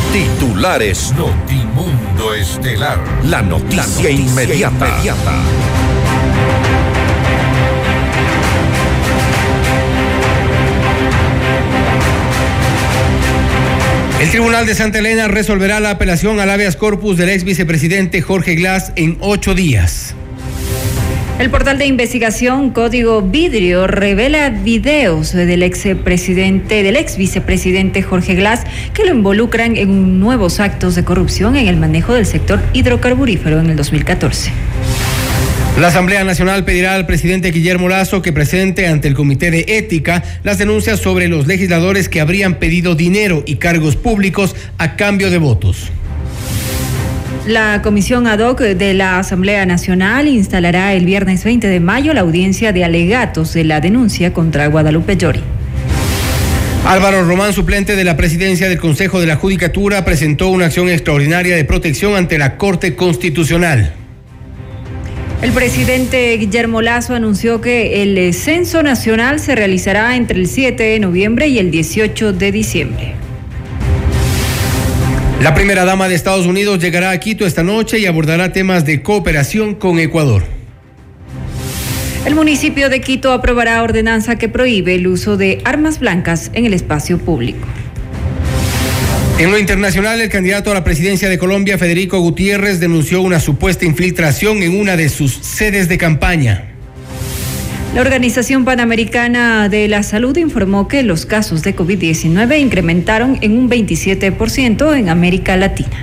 Titulares. Notimundo Estelar. La noticia inmediata. El Tribunal de Santa Elena resolverá la apelación al habeas corpus del ex vicepresidente Jorge Glass en 8 días. El portal de investigación Código Vidrio revela videos del ex vicepresidente Jorge Glass que lo involucran en nuevos actos de corrupción en el manejo del sector hidrocarburífero en el 2014. La Asamblea Nacional pedirá al presidente Guillermo Lasso que presente ante el Comité de Ética las denuncias sobre los legisladores que habrían pedido dinero y cargos públicos a cambio de votos. La comisión ad hoc de la Asamblea Nacional instalará el viernes 20 de mayo la audiencia de alegatos de la denuncia contra Guadalupe Llori. Álvaro Román, suplente de la presidencia del Consejo de la Judicatura, presentó una acción extraordinaria de protección ante la Corte Constitucional. El presidente Guillermo Lasso anunció que el censo nacional se realizará entre el 7 de noviembre y el 18 de diciembre. La primera dama de Estados Unidos llegará a Quito esta noche y abordará temas de cooperación con Ecuador. El municipio de Quito aprobará ordenanza que prohíbe el uso de armas blancas en el espacio público. En lo internacional, el candidato a la presidencia de Colombia, Federico Gutiérrez, denunció una supuesta infiltración en una de sus sedes de campaña. La Organización Panamericana de la Salud informó que los casos de COVID-19 incrementaron en un 27% en América Latina.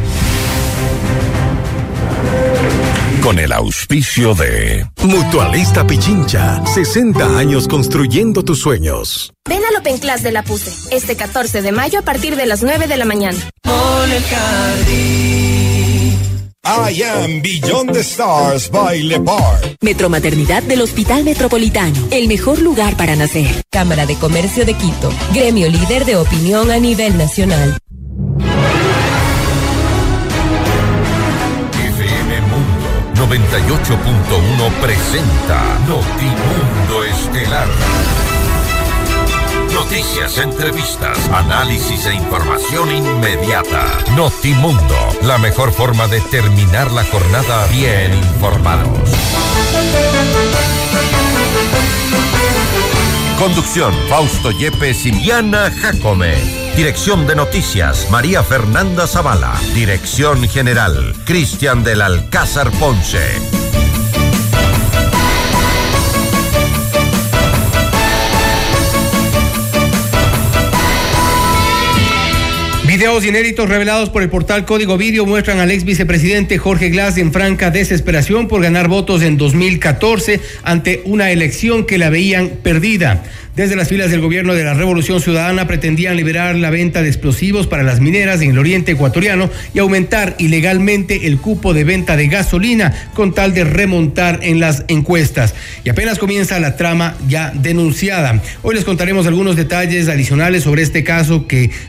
Con el auspicio de Mutualista Pichincha, 60 años construyendo tus sueños. Ven al Open Class de la PUSE, este 14 de mayo a partir de las 9 de la mañana. I am Beyond the Stars by Le Bar. Metromaternidad del Hospital Metropolitano, el mejor lugar para nacer. Cámara de Comercio de Quito, gremio líder de opinión a nivel nacional. FM Mundo 98.1 presenta Notimundo Estelar. Noticias, entrevistas, análisis e información inmediata. Notimundo, la mejor forma de terminar la jornada bien informados. Conducción, Fausto Yepes y Diana Jacome. Dirección de Noticias, María Fernanda Zavala. Dirección General, Cristian del Alcázar Ponce. Videos inéditos revelados por el portal Código Video muestran al ex vicepresidente Jorge Glass en franca desesperación por ganar votos en 2014 ante una elección que la veían perdida. Desde las filas del gobierno de la Revolución Ciudadana pretendían liberar la venta de explosivos para las mineras en el oriente ecuatoriano y aumentar ilegalmente el cupo de venta de gasolina con tal de remontar en las encuestas. Y apenas comienza la trama ya denunciada. Hoy les contaremos algunos detalles adicionales sobre este caso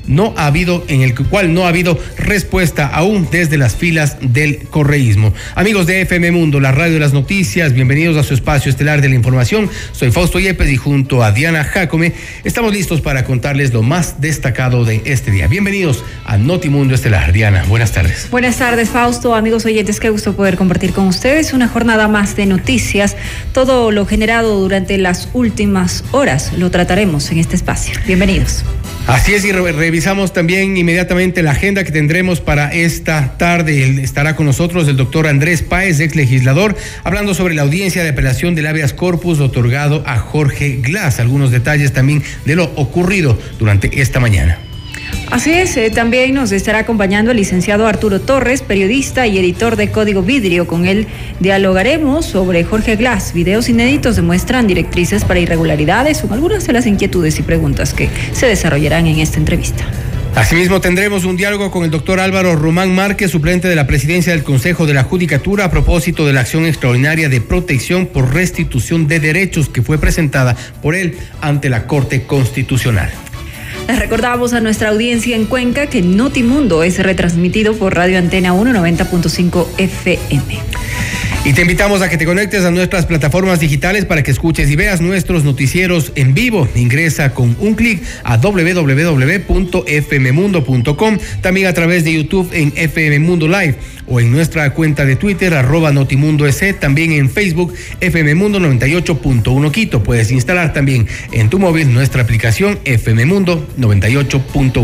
en el cual no ha habido respuesta aún desde las filas del correísmo. Amigos de FM Mundo, la radio de las noticias, bienvenidos a su espacio estelar de la información. Soy Fausto Yepes y junto a Diana Jacome estamos listos para contarles lo más destacado de este día. Bienvenidos a Notimundo Estelar. Diana, buenas tardes. Buenas tardes, Fausto, amigos oyentes, qué gusto poder compartir con ustedes una jornada más de noticias. Todo lo generado durante las últimas horas lo trataremos en este espacio. Bienvenidos. Así es, y revisamos también inmediatamente la agenda que tendremos para esta tarde. Estará con nosotros el doctor Andrés Páez, ex legislador, hablando sobre la audiencia de apelación del habeas corpus otorgado a Jorge Glass. Algunos detalles también de lo ocurrido durante esta mañana. Así es, también nos estará acompañando el licenciado Arturo Torres, periodista y editor de Código Vidrio. Con él dialogaremos sobre Jorge Glass. Videos inéditos demuestran directrices para irregularidades. Son algunas de las inquietudes y preguntas que se desarrollarán en esta entrevista. Asimismo, tendremos un diálogo con el doctor Álvaro Román Márquez, suplente de la presidencia del Consejo de la Judicatura, a propósito de la acción extraordinaria de protección por restitución de derechos que fue presentada por él ante la Corte Constitucional. Les recordamos a nuestra audiencia en Cuenca que Notimundo es retransmitido por Radio Antena 1 90.5 FM. Y te invitamos a que te conectes a nuestras plataformas digitales para que escuches y veas nuestros noticieros en vivo. Ingresa con un clic a www.fmmundo.com, también a través de YouTube en FM Mundo Live o en nuestra cuenta de Twitter @NotimundoEC, también en Facebook FM Mundo 98.1 Quito. Puedes instalar también en tu móvil nuestra aplicación FM Mundo 98.1.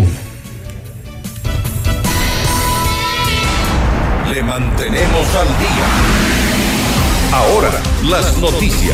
Le mantenemos al día. Ahora, las noticias.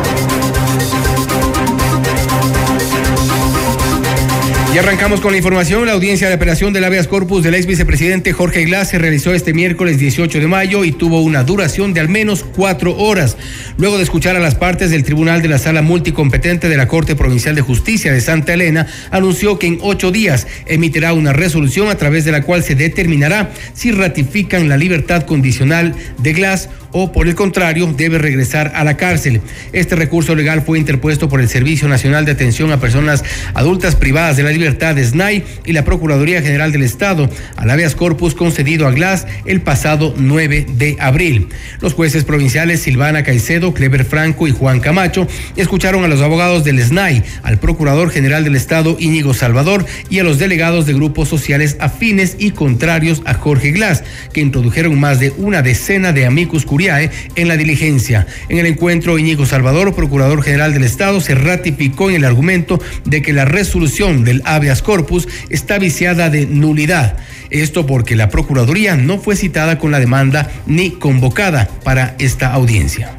Y arrancamos con la información. La audiencia de apelación del habeas corpus del ex vicepresidente Jorge Glass se realizó este miércoles 18 de mayo y tuvo una duración de al menos 4 horas. Luego de escuchar a las partes, del tribunal de la sala multicompetente de la Corte Provincial de Justicia de Santa Elena anunció que en 8 días emitirá una resolución a través de la cual se determinará si ratifican la libertad condicional de Glass o, por el contrario, debe regresar a la cárcel. Este recurso legal fue interpuesto por el Servicio Nacional de Atención a Personas Adultas Privadas de la Libertad, SNAI, y la Procuraduría General del Estado al habeas corpus concedido a Glass el pasado 9 de abril. Los jueces provinciales Silvana Caicedo, Clever Franco y Juan Camacho escucharon a los abogados del SNAI, al Procurador General del Estado Íñigo Salvador y a los delegados de grupos sociales afines y contrarios a Jorge Glass, que introdujeron más de una decena de amicus curiae en la diligencia. En el encuentro, Íñigo Salvador, Procurador General del Estado, se ratificó en el argumento de que la resolución del habeas corpus está viciada de nulidad. Esto porque la Procuraduría no fue citada con la demanda ni convocada para esta audiencia.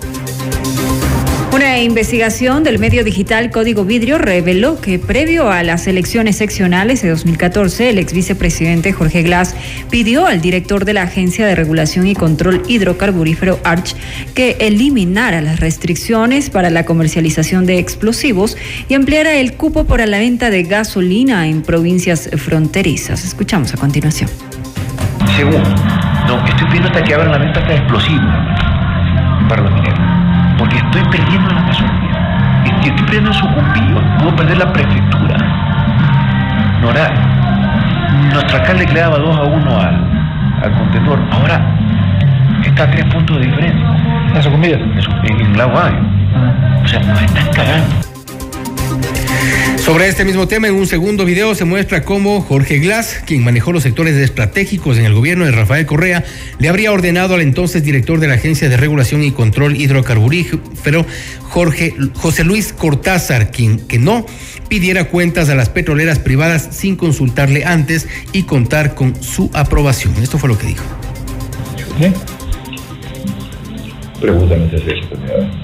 Una investigación del medio digital Código Vidrio reveló que previo a las elecciones seccionales de 2014, el ex vicepresidente Jorge Glass pidió al director de la Agencia de Regulación y Control Hidrocarburífero ARCH que eliminara las restricciones para la comercialización de explosivos y ampliara el cupo para la venta de gasolina en provincias fronterizas. Escuchamos a continuación. Segundo, no, estoy pidiendo hasta que abran la venta de explosivos para los mineros, porque estoy perdiendo la Amazonía, estoy perdiendo el Sucumbío, puedo perder la prefectura. Nora, nuestro alcalde le daba 2-1 al contendor, ahora está a 3 puntos de diferencia. ¿La Sucumbío? En Lago Adio. O sea, nos están cagando. Sobre este mismo tema, en un segundo video se muestra cómo Jorge Glass, quien manejó los sectores estratégicos en el gobierno de Rafael Correa, le habría ordenado al entonces director de la Agencia de Regulación y Control Hidrocarburífero, José Luis Cortázar, quien que no pidiera cuentas a las petroleras privadas sin consultarle antes y contar con su aprobación. Esto fue lo que dijo. ¿Sí? Pregúntame de esto,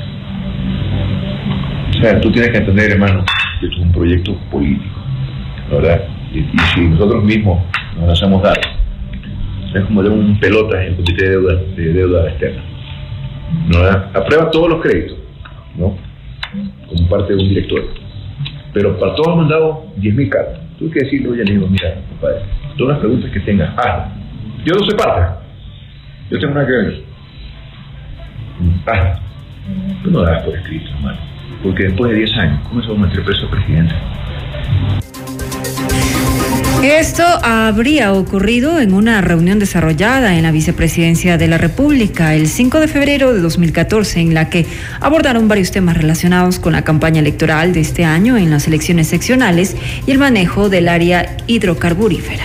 o sea, tú tienes que entender, hermano, que esto es un proyecto político, ¿verdad? Y si nosotros mismos nos lanzamos datos, es como de un pelota en el comité de deuda externa, ¿verdad? Aprueba todos los créditos, ¿no? Como parte de un directorio. Pero para todos han mandado 10.000 cartas. Tú hay que decirle, oye, amigo, mira, compadre, todas las preguntas que tengas, hazlas. Yo no soy parte. Yo tengo nada que ver. Hazlas. Tú no das por escrito, hermano. Porque después de 10 años, ¿cómo se va a meter preso al presidente? Esto habría ocurrido en una reunión desarrollada en la Vicepresidencia de la República el 5 de febrero de 2014, en la que abordaron varios temas relacionados con la campaña electoral de este año en las elecciones seccionales y el manejo del área hidrocarburífera.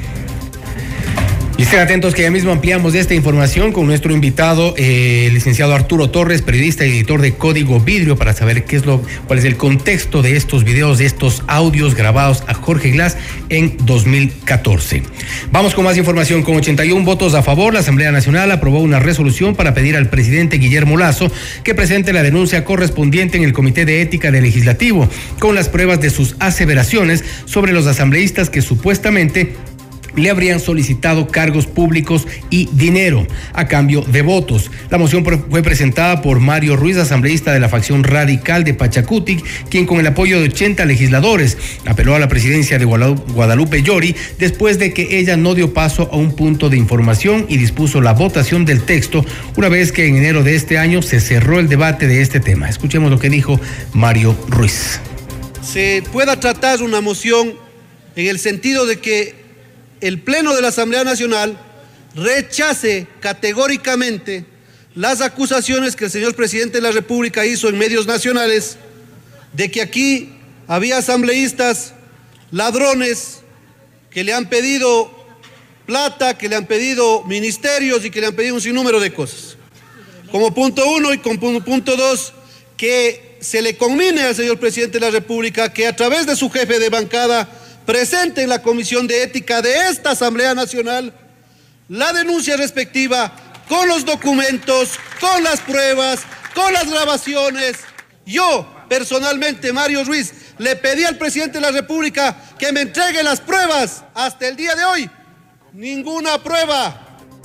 Y estén atentos que ya mismo ampliamos esta información con nuestro invitado, el licenciado Arturo Torres, periodista y editor de Código Vidrio, para saber cuál es el contexto de estos videos, de estos audios grabados a Jorge Glass en 2014. Vamos con más información. Con 81 votos a favor, la Asamblea Nacional aprobó una resolución para pedir al presidente Guillermo Lasso que presente la denuncia correspondiente en el Comité de Ética del Legislativo, con las pruebas de sus aseveraciones sobre los asambleístas que supuestamente le habrían solicitado cargos públicos y dinero a cambio de votos. La moción fue presentada por Mario Ruiz, asambleísta de la facción radical de Pachacutic, quien con el apoyo de 80 legisladores apeló a la presidencia de Guadalupe Llori después de que ella no dio paso a un punto de información y dispuso la votación del texto, una vez que en enero de este año se cerró el debate de este tema. Escuchemos lo que dijo Mario Ruiz. Se pueda tratar una moción en el sentido de que el Pleno de la Asamblea Nacional rechace categóricamente las acusaciones que el señor presidente de la República hizo en medios nacionales de que aquí había asambleístas ladrones que le han pedido plata, que le han pedido ministerios y que le han pedido un sinnúmero de cosas. Como punto 1 y como punto 2, que se le conmine al señor presidente de la República que a través de su jefe de bancada presente en la Comisión de Ética de esta Asamblea Nacional la denuncia respectiva con los documentos, con las pruebas, con las grabaciones. Yo, personalmente, Mario Ruiz, le pedí al presidente de la República que me entregue las pruebas. Hasta el día de hoy, ninguna prueba.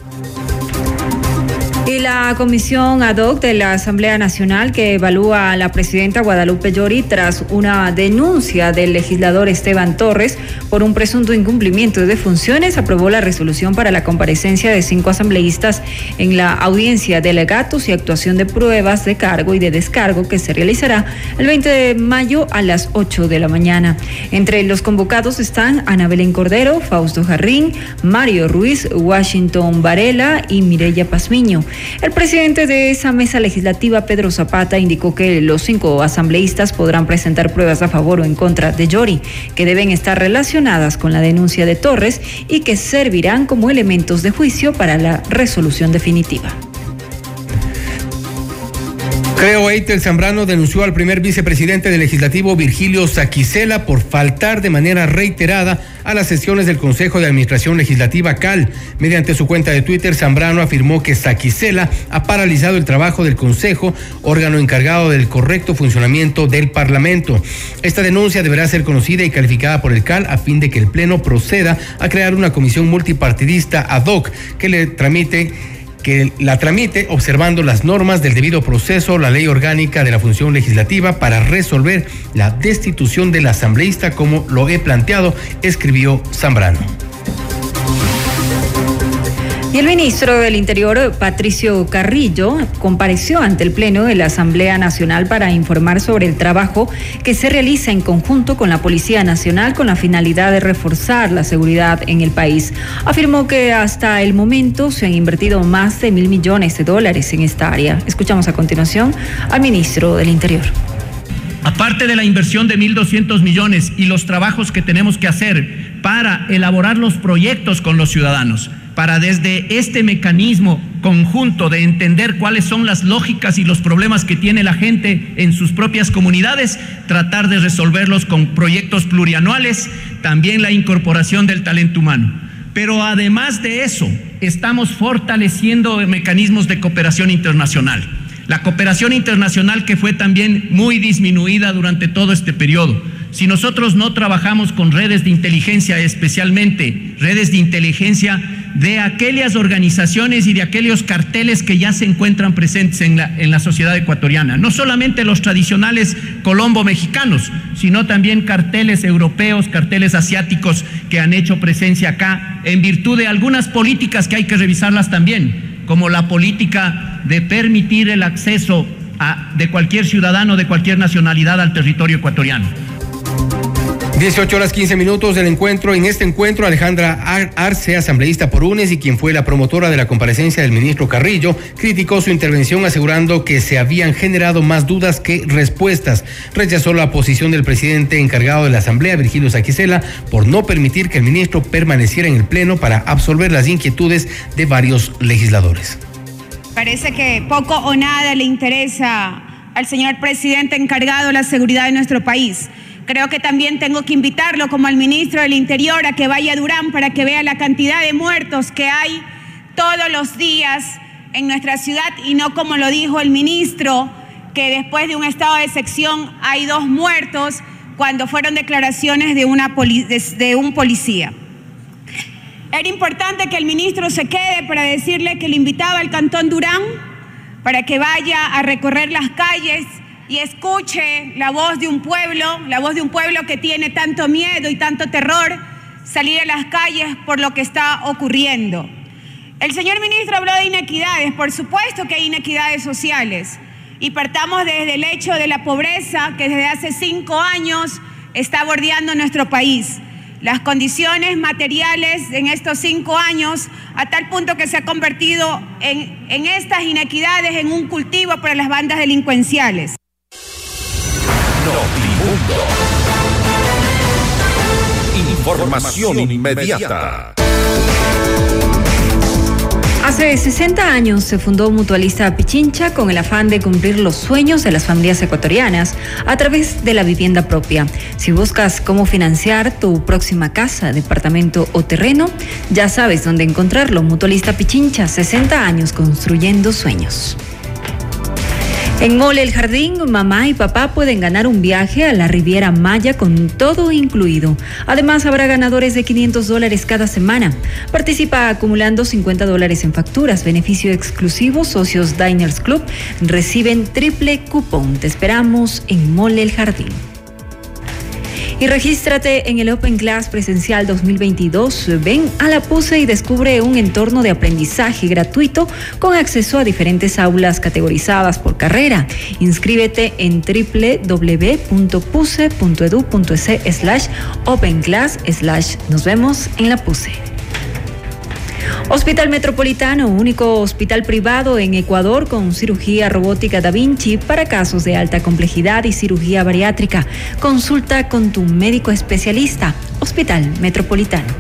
Y la comisión ad hoc de la Asamblea Nacional que evalúa a la presidenta Guadalupe Llori tras una denuncia del legislador Esteban Torres por un presunto incumplimiento de funciones aprobó la resolución para la comparecencia de 5 asambleístas en la audiencia de alegatos y actuación de pruebas de cargo y de descargo que se realizará el 20 de mayo a las 8 de la mañana. Entre los convocados están Ana Belén Cordero, Fausto Jarrín, Mario Ruiz, Washington Varela y Mireya Pazmiño. El presidente de esa mesa legislativa, Pedro Zapata, indicó que los 5 asambleístas podrán presentar pruebas a favor o en contra de Llori, que deben estar relacionadas con la denuncia de Torres y que servirán como elementos de juicio para la resolución definitiva. Creo Eitel Zambrano denunció al primer vicepresidente del Legislativo, Virgilio Saquicela, por faltar de manera reiterada a las sesiones del Consejo de Administración Legislativa CAL. Mediante su cuenta de Twitter, Zambrano afirmó que Saquicela ha paralizado el trabajo del Consejo, órgano encargado del correcto funcionamiento del Parlamento. Esta denuncia deberá ser conocida y calificada por el CAL a fin de que el Pleno proceda a crear una comisión multipartidista ad hoc que la tramite observando las normas del debido proceso, la ley orgánica de la función legislativa para resolver la destitución del asambleísta como lo he planteado, escribió Zambrano. Y el ministro del Interior, Patricio Carrillo, compareció ante el Pleno de la Asamblea Nacional para informar sobre el trabajo que se realiza en conjunto con la Policía Nacional con la finalidad de reforzar la seguridad en el país. Afirmó que hasta el momento se han invertido más de $1.000 millones en esta área. Escuchamos a continuación al ministro del Interior. Aparte de la inversión de 1.200 millones y los trabajos que tenemos que hacer para elaborar los proyectos con los ciudadanos, para desde este mecanismo conjunto de entender cuáles son las lógicas y los problemas que tiene la gente en sus propias comunidades, tratar de resolverlos con proyectos plurianuales, también la incorporación del talento humano. Pero además de eso, estamos fortaleciendo mecanismos de cooperación internacional. La cooperación internacional que fue también muy disminuida durante todo este periodo. Si nosotros no trabajamos con redes de inteligencia, especialmente redes de inteligencia de aquellas organizaciones y de aquellos carteles que ya se encuentran presentes en la sociedad ecuatoriana, no solamente los tradicionales colombo-mexicanos, sino también carteles europeos, carteles asiáticos que han hecho presencia acá en virtud de algunas políticas que hay que revisarlas también, como la política de permitir el acceso de cualquier ciudadano de cualquier nacionalidad al territorio ecuatoriano. 18:15 del encuentro. En este encuentro, Alejandra Arce, asambleísta por UNES y quien fue la promotora de la comparecencia del ministro Carrillo, criticó su intervención asegurando que se habían generado más dudas que respuestas. Rechazó la posición del presidente encargado de la Asamblea, Virgilio Saquicela, por no permitir que el ministro permaneciera en el Pleno para absolver las inquietudes de varios legisladores. Parece que poco o nada le interesa al señor presidente encargado de la seguridad de nuestro país. Creo que también tengo que invitarlo como al ministro del Interior a que vaya a Durán para que vea la cantidad de muertos que hay todos los días en nuestra ciudad y no como lo dijo el ministro, que después de un estado de excepción hay 2 muertos cuando fueron declaraciones de un policía. Era importante que el ministro se quede para decirle que le invitaba al Cantón Durán para que vaya a recorrer las calles y escuche la voz de un pueblo que tiene tanto miedo y tanto terror, salir a las calles por lo que está ocurriendo. El señor ministro habló de inequidades, por supuesto que hay inequidades sociales, y partamos desde el hecho de la pobreza que desde hace 5 años está bordeando nuestro país. las condiciones materiales en estos 5 años, a tal punto que se ha convertido en estas inequidades en un cultivo para las bandas delincuenciales. Notimundo. Información inmediata. Hace 60 años se fundó Mutualista Pichincha con el afán de cumplir los sueños de las familias ecuatorianas a través de la vivienda propia. Si buscas cómo financiar tu próxima casa, departamento o terreno, ya sabes dónde encontrarlo. Mutualista Pichincha, 60 años construyendo sueños. En Mole El Jardín, mamá y papá pueden ganar un viaje a la Riviera Maya con todo incluido. Además, habrá ganadores de $500 cada semana. Participa acumulando $50 en facturas. Beneficio exclusivo, socios Diners Club reciben triple cupón. Te esperamos en Mole El Jardín. Y regístrate en el Open Class Presencial 2022. Ven a la PUCE y descubre un entorno de aprendizaje gratuito con acceso a diferentes aulas categorizadas por carrera. Inscríbete en www.puce.edu.es/openclass/ Nos vemos en la PUCE. Hospital Metropolitano, único hospital privado en Ecuador con cirugía robótica Da Vinci para casos de alta complejidad y cirugía bariátrica. Consulta con tu médico especialista. Hospital Metropolitano.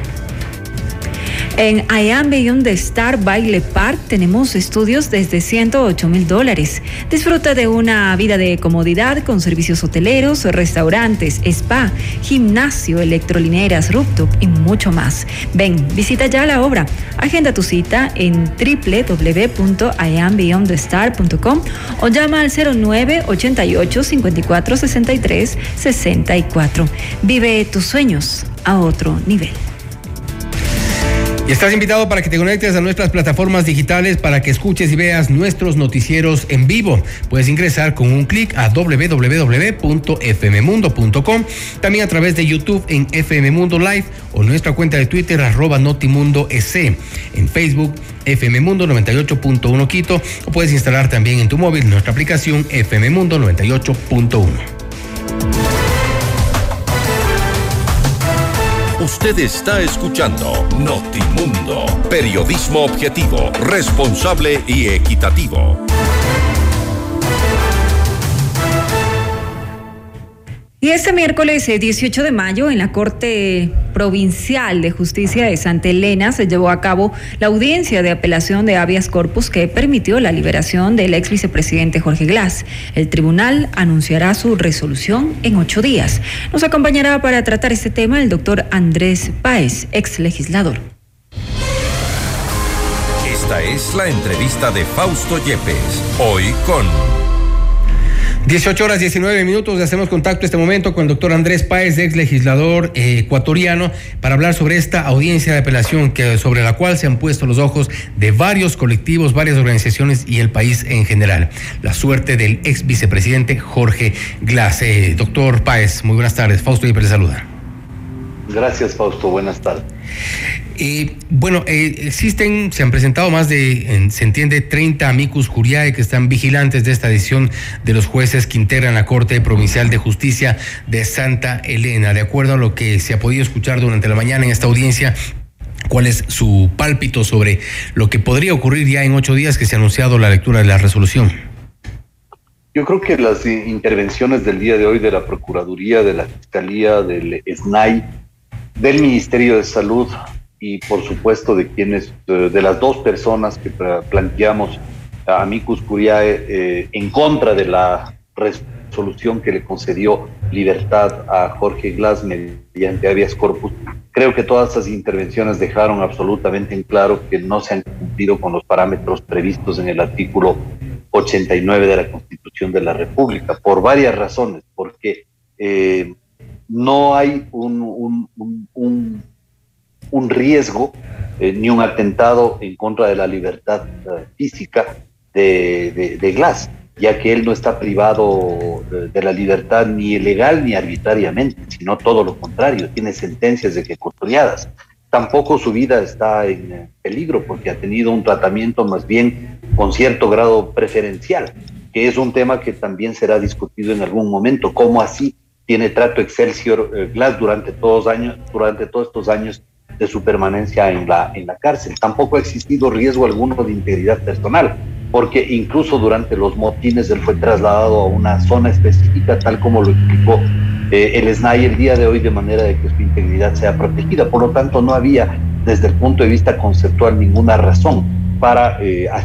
En I Am Beyond the Star Baile Park tenemos estudios desde $108,000. Disfruta de una vida de comodidad con servicios hoteleros, restaurantes, spa, gimnasio, electrolineras, rooftop y mucho más. Ven, visita ya la obra. Agenda tu cita en www.iambeyondthestar.com o llama al 09-88-54-63-64. Vive tus sueños a otro nivel. Y estás invitado para que te conectes a nuestras plataformas digitales para que escuches y veas nuestros noticieros en vivo. Puedes ingresar con un clic a www.fmmundo.com, también a través de YouTube en FM Mundo Live o nuestra cuenta de Twitter @NotimundoEC, en Facebook FM Mundo 98.1 Quito, o puedes instalar también en tu móvil nuestra aplicación FM Mundo 98.1. Usted está escuchando Notimundo, periodismo objetivo, responsable y equitativo. Y este miércoles 18 de mayo en la Corte Provincial de Justicia de Santa Elena se llevó a cabo la audiencia de apelación de habeas corpus que permitió la liberación del ex vicepresidente Jorge Glass. El tribunal anunciará su resolución en 8 días. Nos acompañará para tratar este tema el doctor Andrés Páez, ex legislador. Esta es la entrevista de Fausto Yepes, hoy con 18:19. Hacemos contacto este momento con el doctor Andrés Páez, ex legislador ecuatoriano, para hablar sobre esta audiencia de apelación sobre la cual se han puesto los ojos de varios colectivos, varias organizaciones y el país en general. La suerte del ex vicepresidente Jorge Glass. Doctor Páez, muy buenas tardes. Fausto Yepes le saluda. Gracias, Fausto. Buenas tardes. Se han presentado más de, se entiende, 30 amicus curiae que están vigilantes de esta decisión de los jueces que integran la Corte Provincial de Justicia de Santa Elena. De acuerdo a lo que se ha podido escuchar durante la mañana en esta audiencia, ¿cuál es su pálpito sobre lo que podría ocurrir ya en 8 días que se ha anunciado la lectura de la resolución? Yo creo que las intervenciones del día de hoy de la Procuraduría, de la Fiscalía, del SNAI, del Ministerio de Salud y por supuesto de las dos personas que planteamos a amicus curiae en contra de la resolución que le concedió libertad a Jorge Glass mediante habeas corpus, creo que todas esas intervenciones dejaron absolutamente en claro que no se han cumplido con los parámetros previstos en el artículo 89 de la Constitución de la República, por varias razones, porque no hay un riesgo ni un atentado en contra de la libertad física de Glass, ya que él no está privado de la libertad ni ilegal ni arbitrariamente, sino todo lo contrario, tiene sentencias ejecutoriadas. Tampoco su vida está en peligro porque ha tenido un tratamiento más bien con cierto grado preferencial, que es un tema que también será discutido en algún momento, cómo así tiene trato Excelsior Glass durante todos estos años de su permanencia en la cárcel. Tampoco ha existido riesgo alguno de integridad personal, porque incluso durante los motines él fue trasladado a una zona específica, tal como lo explicó el SNAI el día de hoy, de manera de que su integridad sea protegida. Por lo tanto, no había, desde el punto de vista conceptual, ninguna razón para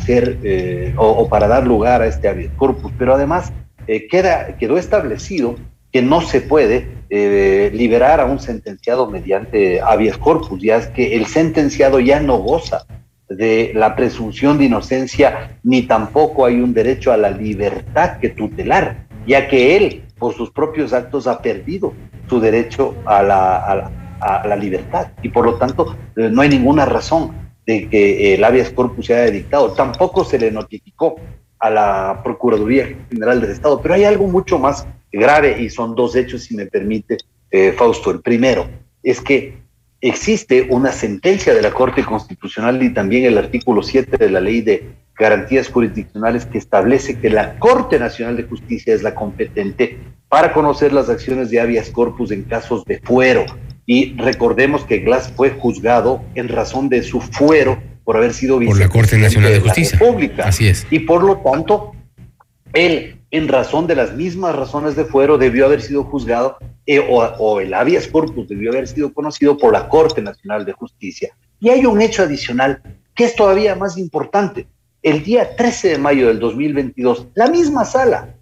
para dar lugar a este habeas corpus. Pero además quedó establecido que no se puede liberar a un sentenciado mediante habeas corpus, ya es que el sentenciado ya no goza de la presunción de inocencia, ni tampoco hay un derecho a la libertad que tutelar, ya que él, por sus propios actos, ha perdido su derecho a la libertad, y por lo tanto no hay ninguna razón de que el habeas corpus se haya dictado. Tampoco se le notificó a la Procuraduría General del Estado, pero hay algo mucho más grave, y son dos hechos, si me permite, Fausto. El primero es que existe una sentencia de la Corte Constitucional y también el artículo 7 de la Ley de Garantías Jurisdiccionales, que establece que la Corte Nacional de Justicia es la competente para conocer las acciones de habeas corpus en casos de fuero. Y recordemos que Glass fue juzgado en razón de su fuero por haber sido por la Corte Nacional de Justicia. Así es. Y por lo tanto, él, en razón de las mismas razones de fuero, debió haber sido juzgado, o el habeas corpus debió haber sido conocido por la Corte Nacional de Justicia. Y hay un hecho adicional que es todavía más importante. El día 13 de mayo del 2022, la misma sala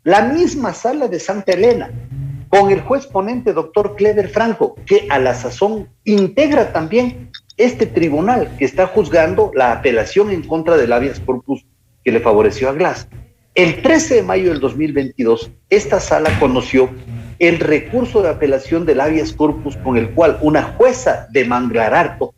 de Santa Elena, con el juez ponente doctor Clever Franco, que a la sazón integra también este tribunal que está juzgando la apelación en contra del habeas corpus que le favoreció a Glass. El 13 de mayo del 2022, esta sala conoció el recurso de apelación del habeas corpus con el cual una jueza de Manglararto,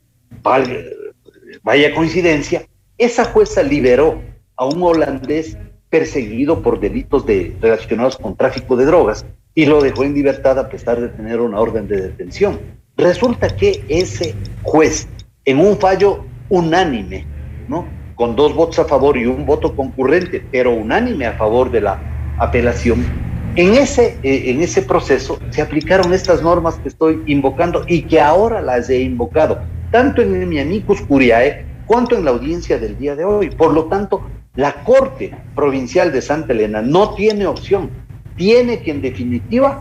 vaya coincidencia, esa jueza liberó a un holandés perseguido por delitos relacionados con tráfico de drogas y lo dejó en libertad a pesar de tener una orden de detención. Resulta que ese juez, en un fallo unánime, ¿no?, con 2 votos a favor y 1 voto concurrente, pero unánime a favor de la apelación, en ese proceso se aplicaron estas normas que estoy invocando y que ahora las he invocado, tanto en mi amicus curiae, cuanto en la audiencia del día de hoy. Por lo tanto, la Corte Provincial de Santa Elena no tiene opción, tiene que en definitiva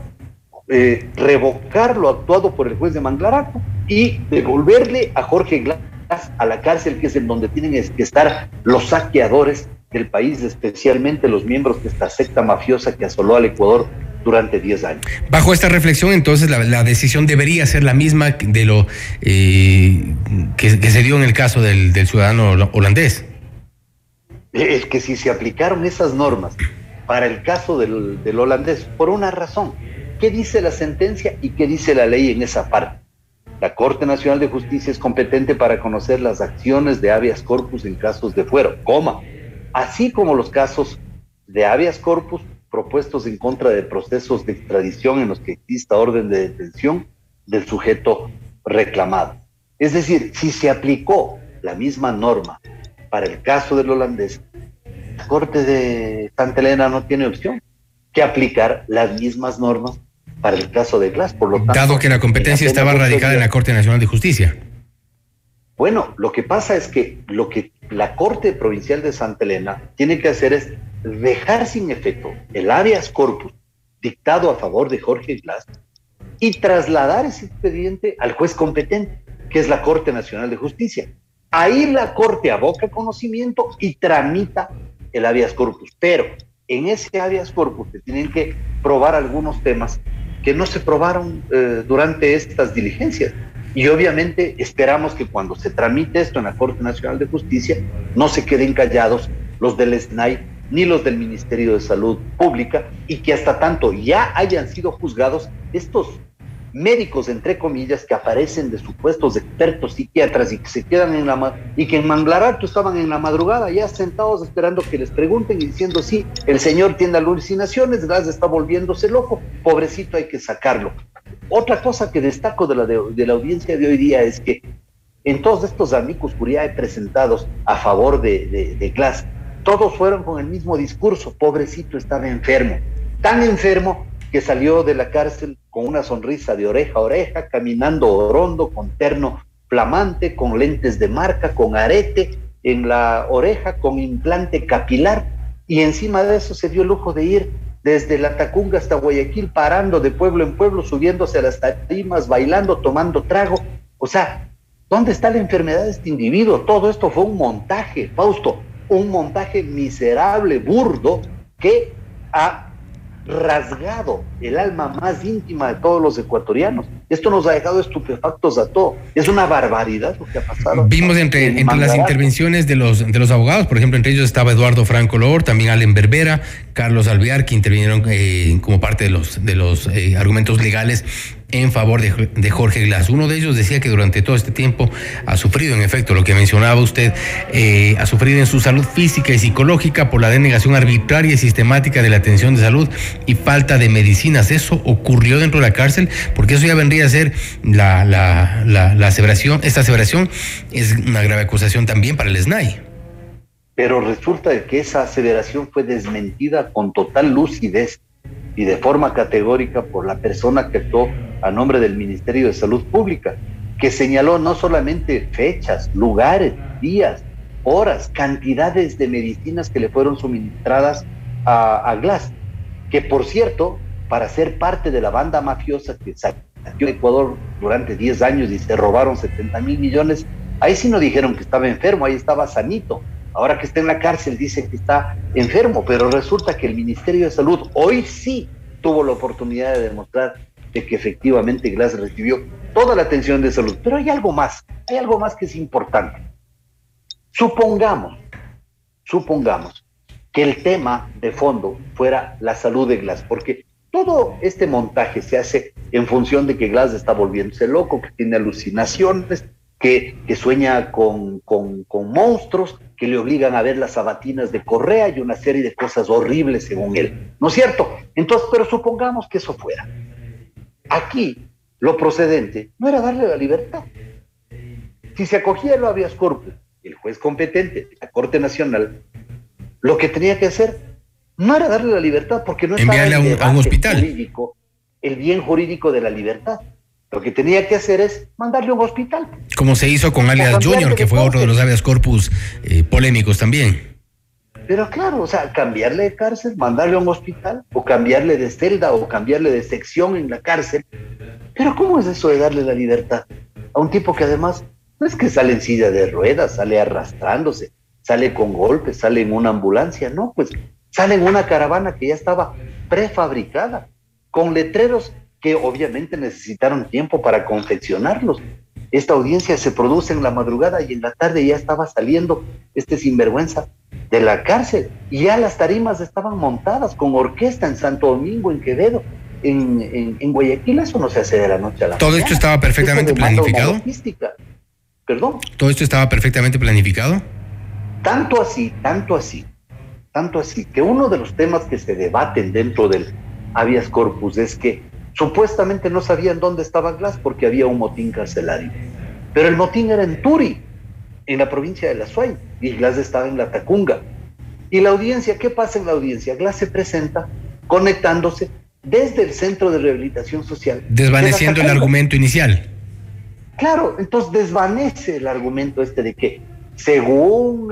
revocar lo actuado por el juez de Manglararto y devolverle a Jorge Glass a la cárcel, que es en donde tienen que estar los saqueadores del país, especialmente los miembros de esta secta mafiosa que asoló al Ecuador durante 10 años. Bajo esta reflexión, entonces, la decisión debería ser la misma de lo que se dio en el caso del ciudadano holandés. Es que si se aplicaron esas normas para el caso del holandés, por una razón, ¿qué dice la sentencia y qué dice la ley en esa parte? La Corte Nacional de Justicia es competente para conocer las acciones de habeas corpus en casos de fuero, así como los casos de habeas corpus propuestos en contra de procesos de extradición en los que exista orden de detención del sujeto reclamado. Es decir, si se aplicó la misma norma para el caso del holandés, la Corte de Santa Elena no tiene opción que aplicar las mismas normas para el caso de Glass. Por lo tanto, dado que la competencia estaba radicada en la Corte Nacional de Justicia. Bueno, lo que pasa es que lo que la Corte Provincial de Santa Elena tiene que hacer es dejar sin efecto el habeas corpus dictado a favor de Jorge Glass y trasladar ese expediente al juez competente, que es la Corte Nacional de Justicia. Ahí la Corte aboca conocimiento y tramita el habeas corpus, pero en ese habeas corpus se tienen que probar algunos temas que no se probaron durante estas diligencias. Y obviamente esperamos que cuando se tramite esto en la Corte Nacional de Justicia no se queden callados los del SNAI ni los del Ministerio de Salud Pública, y que hasta tanto ya hayan sido juzgados estos médicos, entre comillas, que aparecen de supuestos expertos psiquiatras y que se quedan y que en Manglararto estaban en la madrugada ya sentados esperando que les pregunten y diciendo: sí, el señor tiene alucinaciones, Glass está volviéndose loco, pobrecito, hay que sacarlo. Otra cosa que destaco de la audiencia de hoy día es que en todos estos amicus curiae presentados a favor de Glass, todos fueron con el mismo discurso: pobrecito, estaba enfermo, tan enfermo que salió de la cárcel con una sonrisa de oreja a oreja, caminando orondo, con terno flamante, con lentes de marca, con arete en la oreja, con implante capilar, y encima de eso se dio el lujo de ir desde la Tacunga hasta Guayaquil, parando de pueblo en pueblo, subiéndose a las tarimas, bailando, tomando trago. O sea, ¿dónde está la enfermedad de este individuo? Todo esto fue un montaje, Fausto, un montaje miserable, burdo, que ha rasgado el alma más íntima de todos los ecuatorianos. Esto nos ha dejado estupefactos a todos. Es una barbaridad lo que ha pasado. Vimos entre las intervenciones de los abogados, por ejemplo, entre ellos estaba Eduardo Franco Lor, también Allen Berbera, Carlos Alvear, que intervinieron como parte de los argumentos legales en favor de Jorge Glass. Uno de ellos decía que durante todo este tiempo ha sufrido, en efecto, lo que mencionaba usted, ha sufrido en su salud física y psicológica por la denegación arbitraria y sistemática de la atención de salud y falta de medicinas. Eso ocurrió dentro de la cárcel, porque eso ya vendría a ser la aseveración. Esta aseveración es una grave acusación también para el SNAI. Pero resulta que esa aseveración fue desmentida con total lucidez y de forma categórica por la persona que actuó a nombre del Ministerio de Salud Pública, que señaló no solamente fechas, lugares, días, horas, cantidades de medicinas que le fueron suministradas a Glass, que por cierto, para ser parte de la banda mafiosa que saqueó Ecuador durante 10 años y se robaron 70,000 millones, ahí sí no dijeron que estaba enfermo, ahí estaba sanito. Ahora que está en la cárcel dice que está enfermo, pero resulta que el Ministerio de Salud hoy sí tuvo la oportunidad de demostrar de que efectivamente Glass recibió toda la atención de salud. Pero hay algo más que es importante. Supongamos que el tema de fondo fuera la salud de Glass, porque todo este montaje se hace en función de que Glass está volviéndose loco, que tiene alucinaciones, que sueña con monstruos, que le obligan a ver las sabatinas de Correa y una serie de cosas horribles según él, ¿no es cierto? Entonces, pero supongamos que eso fuera. Aquí, lo procedente no era darle la libertad. Si se acogía el habeas corpus, el juez competente, la Corte Nacional, lo que tenía que hacer no era darle la libertad, porque no estaba enviarle a un hospital jurídico, el bien jurídico de la libertad. Lo que tenía que hacer es mandarle a un hospital. Como se hizo con alias Junior, que fue otro de los habeas corpus polémicos también. Pero claro, o sea, cambiarle de cárcel, mandarle a un hospital, o cambiarle de celda, o cambiarle de sección en la cárcel. Pero ¿cómo es eso de darle la libertad a un tipo que además no es que sale en silla de ruedas, sale arrastrándose, sale con golpes, sale en una ambulancia? No, pues sale en una caravana que ya estaba prefabricada, con letreros que obviamente necesitaron tiempo para confeccionarlos. Esta audiencia se produce en la madrugada y en la tarde ya estaba saliendo este sinvergüenza de la cárcel, y ya las tarimas estaban montadas con orquesta en Santo Domingo, en Quevedo, en Guayaquil. Eso no se hace de la noche a la mañana. ¿Todo esto estaba perfectamente planificado? ¿Perdón? ¿Todo esto estaba perfectamente planificado? Tanto así, que uno de los temas que se debaten dentro del habeas corpus es que supuestamente no sabían dónde estaba Glass porque había un motín carcelario. Pero el motín era en Turi, en la provincia de La Suay, y Glass estaba en la Tacunga. Y la audiencia, ¿qué pasa en la audiencia? Glass se presenta conectándose desde el Centro de Rehabilitación Social. Desvaneciendo el argumento inicial. Claro, entonces desvanece el argumento este de que, según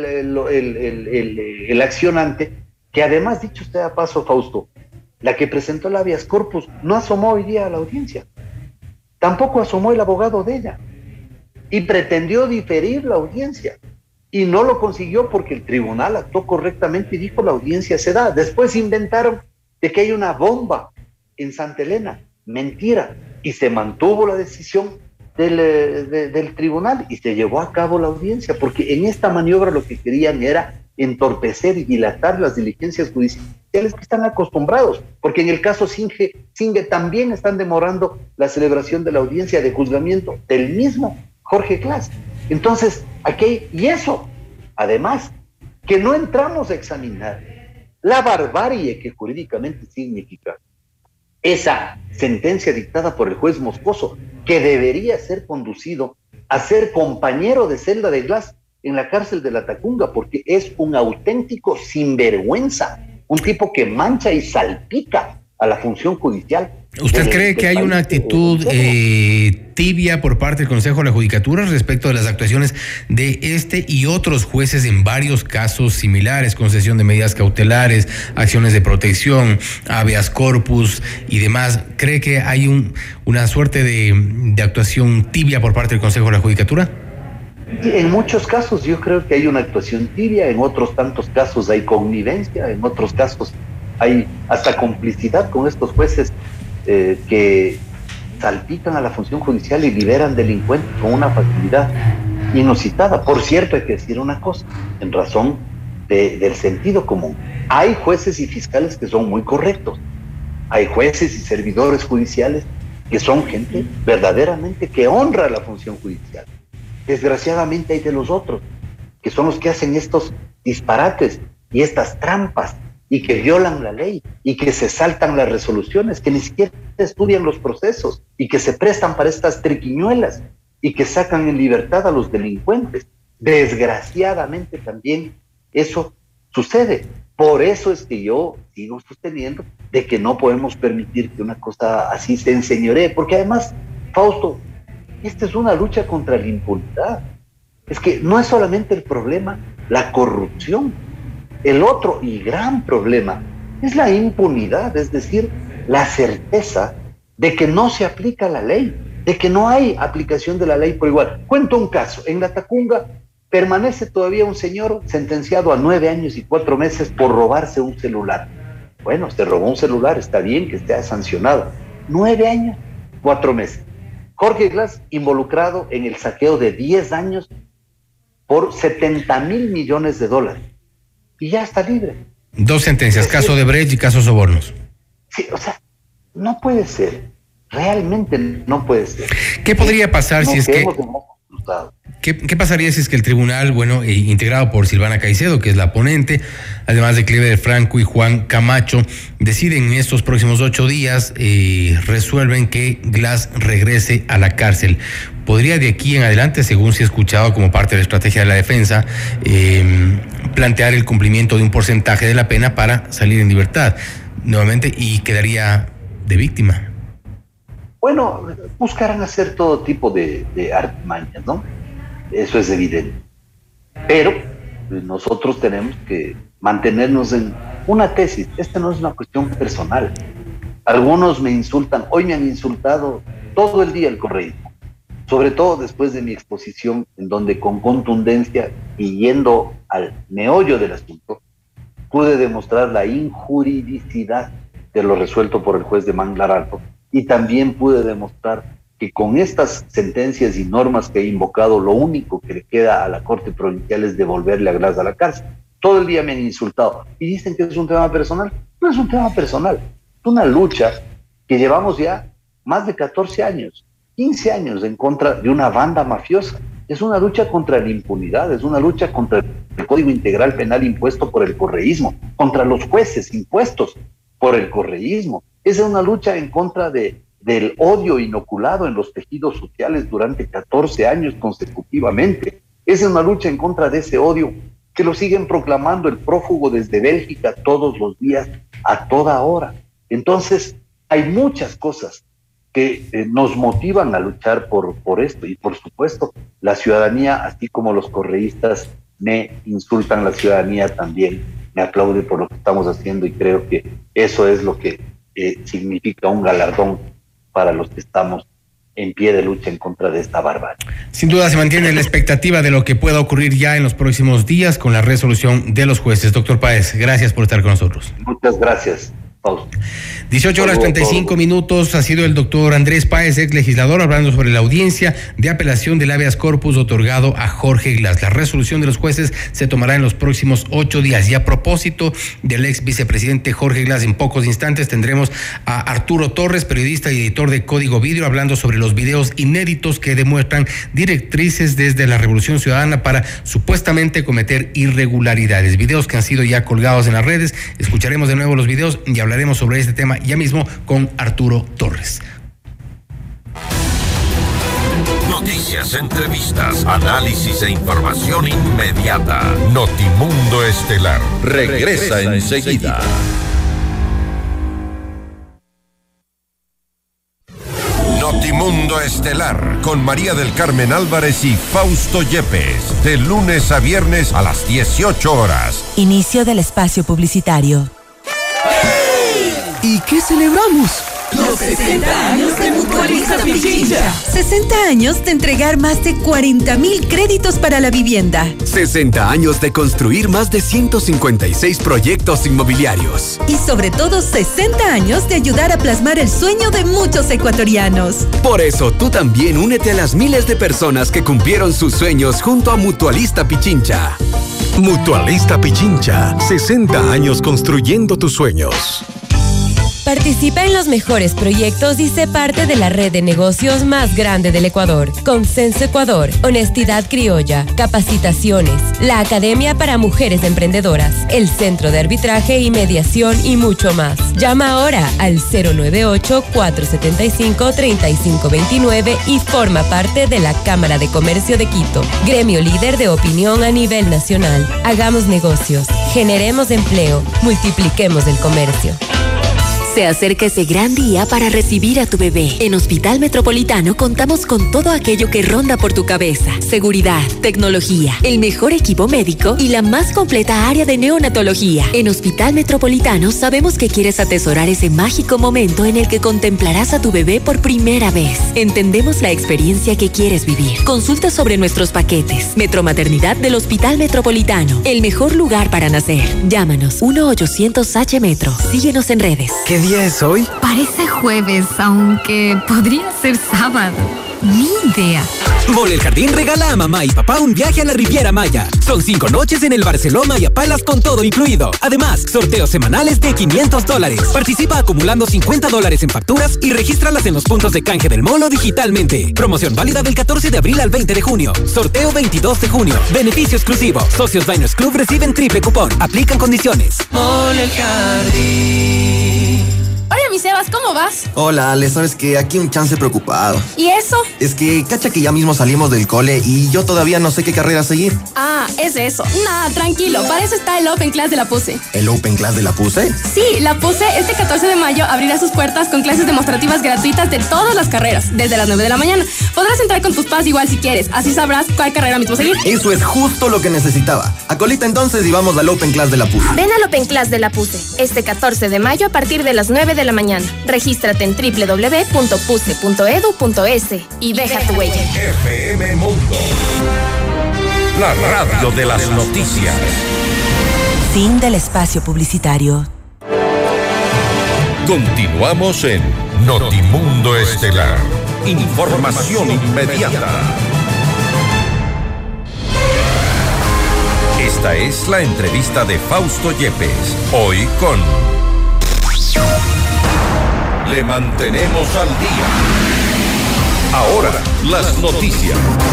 el accionante, que además, dicho usted a paso, Fausto, la que presentó el habeas corpus no asomó hoy día a la audiencia. Tampoco asomó el abogado de ella. Y pretendió diferir la audiencia. Y no lo consiguió porque el tribunal actuó correctamente y dijo la audiencia se da. Después inventaron de que hay una bomba en Santa Elena. Mentira. Y se mantuvo la decisión del tribunal y se llevó a cabo la audiencia, porque en esta maniobra lo que querían era entorpecer y dilatar las diligencias judiciales que están acostumbrados, porque en el caso Singe también están demorando la celebración de la audiencia de juzgamiento del mismo Jorge Glass. Entonces, aquí, y eso, además, que no entramos a examinar la barbarie que jurídicamente significa esa sentencia dictada por el juez Moscoso, que debería ser conducido a ser compañero de celda de Glass en la cárcel de la Tacunga, porque es un auténtico sinvergüenza, un tipo que mancha y salpica a la función judicial. ¿Usted cree que hay una actitud tibia por parte del Consejo de la Judicatura respecto de las actuaciones de este y otros jueces en varios casos similares, concesión de medidas cautelares, acciones de protección, habeas corpus y demás? ¿Cree que hay una suerte de actuación tibia por parte del Consejo de la Judicatura? En muchos casos yo creo que hay una actuación tibia, en otros tantos casos hay connivencia, en otros casos hay hasta complicidad con estos jueces que salpican a la función judicial y liberan delincuentes con una facilidad inusitada. Por cierto, hay que decir una cosa, en razón del sentido común. Hay jueces y fiscales que son muy correctos. Hay jueces y servidores judiciales que son gente verdaderamente que honra la función judicial. Desgraciadamente hay de los otros, que son los que hacen estos disparates y estas trampas y que violan la ley y que se saltan las resoluciones, que ni siquiera estudian los procesos y que se prestan para estas triquiñuelas y que sacan en libertad a los delincuentes. Desgraciadamente también eso sucede. Por eso es que yo sigo sosteniendo de que no podemos permitir que una cosa así se enseñoree, porque además, Fausto, esta es una lucha contra la impunidad. Es que no es solamente el problema la corrupción. El otro y gran problema es la impunidad, es decir, la certeza de que no se aplica la ley, de que no hay aplicación de la ley por igual. Cuento un caso. En La Tacunga permanece todavía un señor sentenciado a 9 años y 4 meses por robarse un celular. Bueno, se robó un celular, está bien que esté sancionado. 9 años, 4 meses. Jorge Glass involucrado en el saqueo de 10 años por $70,000 millones. Y ya está libre. 2 sentencias, caso de Brecht y caso Sobornos. Sí, o sea, no puede ser. Realmente no puede ser. ¿Qué podría pasar si es que... ¿Qué pasaría si es que el tribunal, integrado por Silvana Caicedo, que es la ponente, además de Cleber Franco y Juan Camacho, deciden en estos próximos 8 días, resuelven que Glass regrese a la cárcel? ¿Podría de aquí en adelante, según se ha escuchado como parte de la estrategia de la defensa, plantear el cumplimiento de un porcentaje de la pena para salir en libertad nuevamente y quedaría de víctima? Bueno, buscarán hacer todo tipo de artimañas, ¿no? Eso es evidente. Pero nosotros tenemos que mantenernos en una tesis. Esta no es una cuestión personal. Algunos me insultan, hoy me han insultado todo el día el correísmo, sobre todo después de mi exposición, en donde con contundencia y yendo al meollo del asunto, pude demostrar la injuridicidad de lo resuelto por el juez de Manglar Alto, y también pude demostrar que con estas sentencias y normas que he invocado, lo único que le queda a la Corte Provincial es devolverle a Glass a la cárcel. Todo el día me han insultado y dicen que es un tema personal. No es un tema personal, es una lucha que llevamos ya más de 14 años, 15 años en contra de una banda mafiosa. Es una lucha contra la impunidad, es una lucha contra el Código Integral Penal impuesto por el correísmo, contra los jueces impuestos por el correísmo. Es una lucha en contra del odio inoculado en los tejidos sociales durante 14 años consecutivamente. Es una lucha en contra de ese odio que lo siguen proclamando el prófugo desde Bélgica todos los días, a toda hora. Entonces, hay muchas cosas que nos motivan a luchar por esto. Y por supuesto, la ciudadanía, así como los correístas me insultan, la ciudadanía también me aplaude por lo que estamos haciendo, y creo que eso es lo que significa un galardón para los que estamos en pie de lucha en contra de esta barbarie. Sin duda se mantiene la expectativa de lo que pueda ocurrir ya en los próximos días con la resolución de los jueces. Doctor Páez, gracias por estar con nosotros. Muchas gracias, Fausto. 18:35. Ha sido el doctor Andrés Páez, ex legislador, hablando sobre la audiencia de apelación del habeas corpus otorgado a Jorge Glass. La resolución de los jueces se tomará en los próximos 8 días. Y a propósito del ex vicepresidente Jorge Glass, en pocos instantes tendremos a Arturo Torres, periodista y editor de Código Vidrio, hablando sobre los videos inéditos que demuestran directrices desde la Revolución Ciudadana para supuestamente cometer irregularidades. Videos que han sido ya colgados en las redes. Escucharemos de nuevo los videos y hablaremos sobre este tema ya mismo con Arturo Torres. Noticias, entrevistas, análisis e información inmediata. Notimundo Estelar regresa enseguida. Notimundo Estelar con María del Carmen Álvarez y Fausto Yepes, de lunes a viernes a las 18 horas. Inicio del espacio publicitario. ¿Y qué celebramos? Los 60 años de Mutualista Pichincha. 60 años de entregar más de 40,000 créditos para la vivienda. 60 años de construir más de 156 proyectos inmobiliarios. Y sobre todo 60 años de ayudar a plasmar el sueño de muchos ecuatorianos. Por eso tú también únete a las miles de personas que cumplieron sus sueños junto a Mutualista Pichincha. Mutualista Pichincha, 60 años construyendo tus sueños. Participa en los mejores proyectos y sé parte de la red de negocios más grande del Ecuador. Consenso Ecuador, Honestidad Criolla, Capacitaciones, la Academia para Mujeres Emprendedoras, el Centro de Arbitraje y Mediación y mucho más. Llama ahora al 098-475-3529 y forma parte de la Cámara de Comercio de Quito, gremio líder de opinión a nivel nacional. Hagamos negocios, generemos empleo, multipliquemos el comercio. Se acerca ese gran día para recibir a tu bebé. En Hospital Metropolitano contamos con todo aquello que ronda por tu cabeza. Seguridad, tecnología, el mejor equipo médico y la más completa área de neonatología. En Hospital Metropolitano sabemos que quieres atesorar ese mágico momento en el que contemplarás a tu bebé por primera vez. Entendemos la experiencia que quieres vivir. Consulta sobre nuestros paquetes. Metromaternidad del Hospital Metropolitano. El mejor lugar para nacer. Llámanos 1-800-H-METRO. Síguenos en redes. ¿Qué día es hoy? Parece jueves, aunque podría ser sábado. Ni idea. Mole El Jardín regala a mamá y papá un viaje a la Riviera Maya. Son 5 noches en el Barceló Maya Palace con todo incluido. Además, sorteos semanales de $500. Participa acumulando $50 en facturas y regístralas en los puntos de canje del Molo digitalmente. Promoción válida del 14 de abril al 20 de junio. Sorteo 22 de junio. Beneficio exclusivo. Socios Diners Club reciben triple cupón. Aplican condiciones. Mole El Jardín. Hola, mi Sebas, ¿cómo vas? Hola, Ale, sabes que aquí un chance preocupado. ¿Y eso? Es que, cacha que ya mismo salimos del cole y yo todavía no sé qué carrera seguir. Ah, es eso. Nada, tranquilo, para eso está el Open Class de la PUSE. ¿El Open Class de la PUSE? Sí, la PUSE este 14 de mayo abrirá sus puertas con clases demostrativas gratuitas de todas las carreras, desde las 9 de la mañana. Podrás entrar con tus padres igual si quieres, así sabrás cuál carrera mismo seguir. Eso es justo lo que necesitaba. A colita entonces y vamos al Open Class de la PUSE. Ven al Open Class de la PUSE, este 14 de mayo a partir de las 9 de la mañana. Regístrate en www.puse.edu.es y deja tu huella. FM Mundo, la radio de las noticias. Fin del espacio publicitario. Continuamos en Notimundo Estelar. Información inmediata. Esta es la entrevista de Fausto Yepes. Hoy con... Le mantenemos al día. Ahora, las noticias.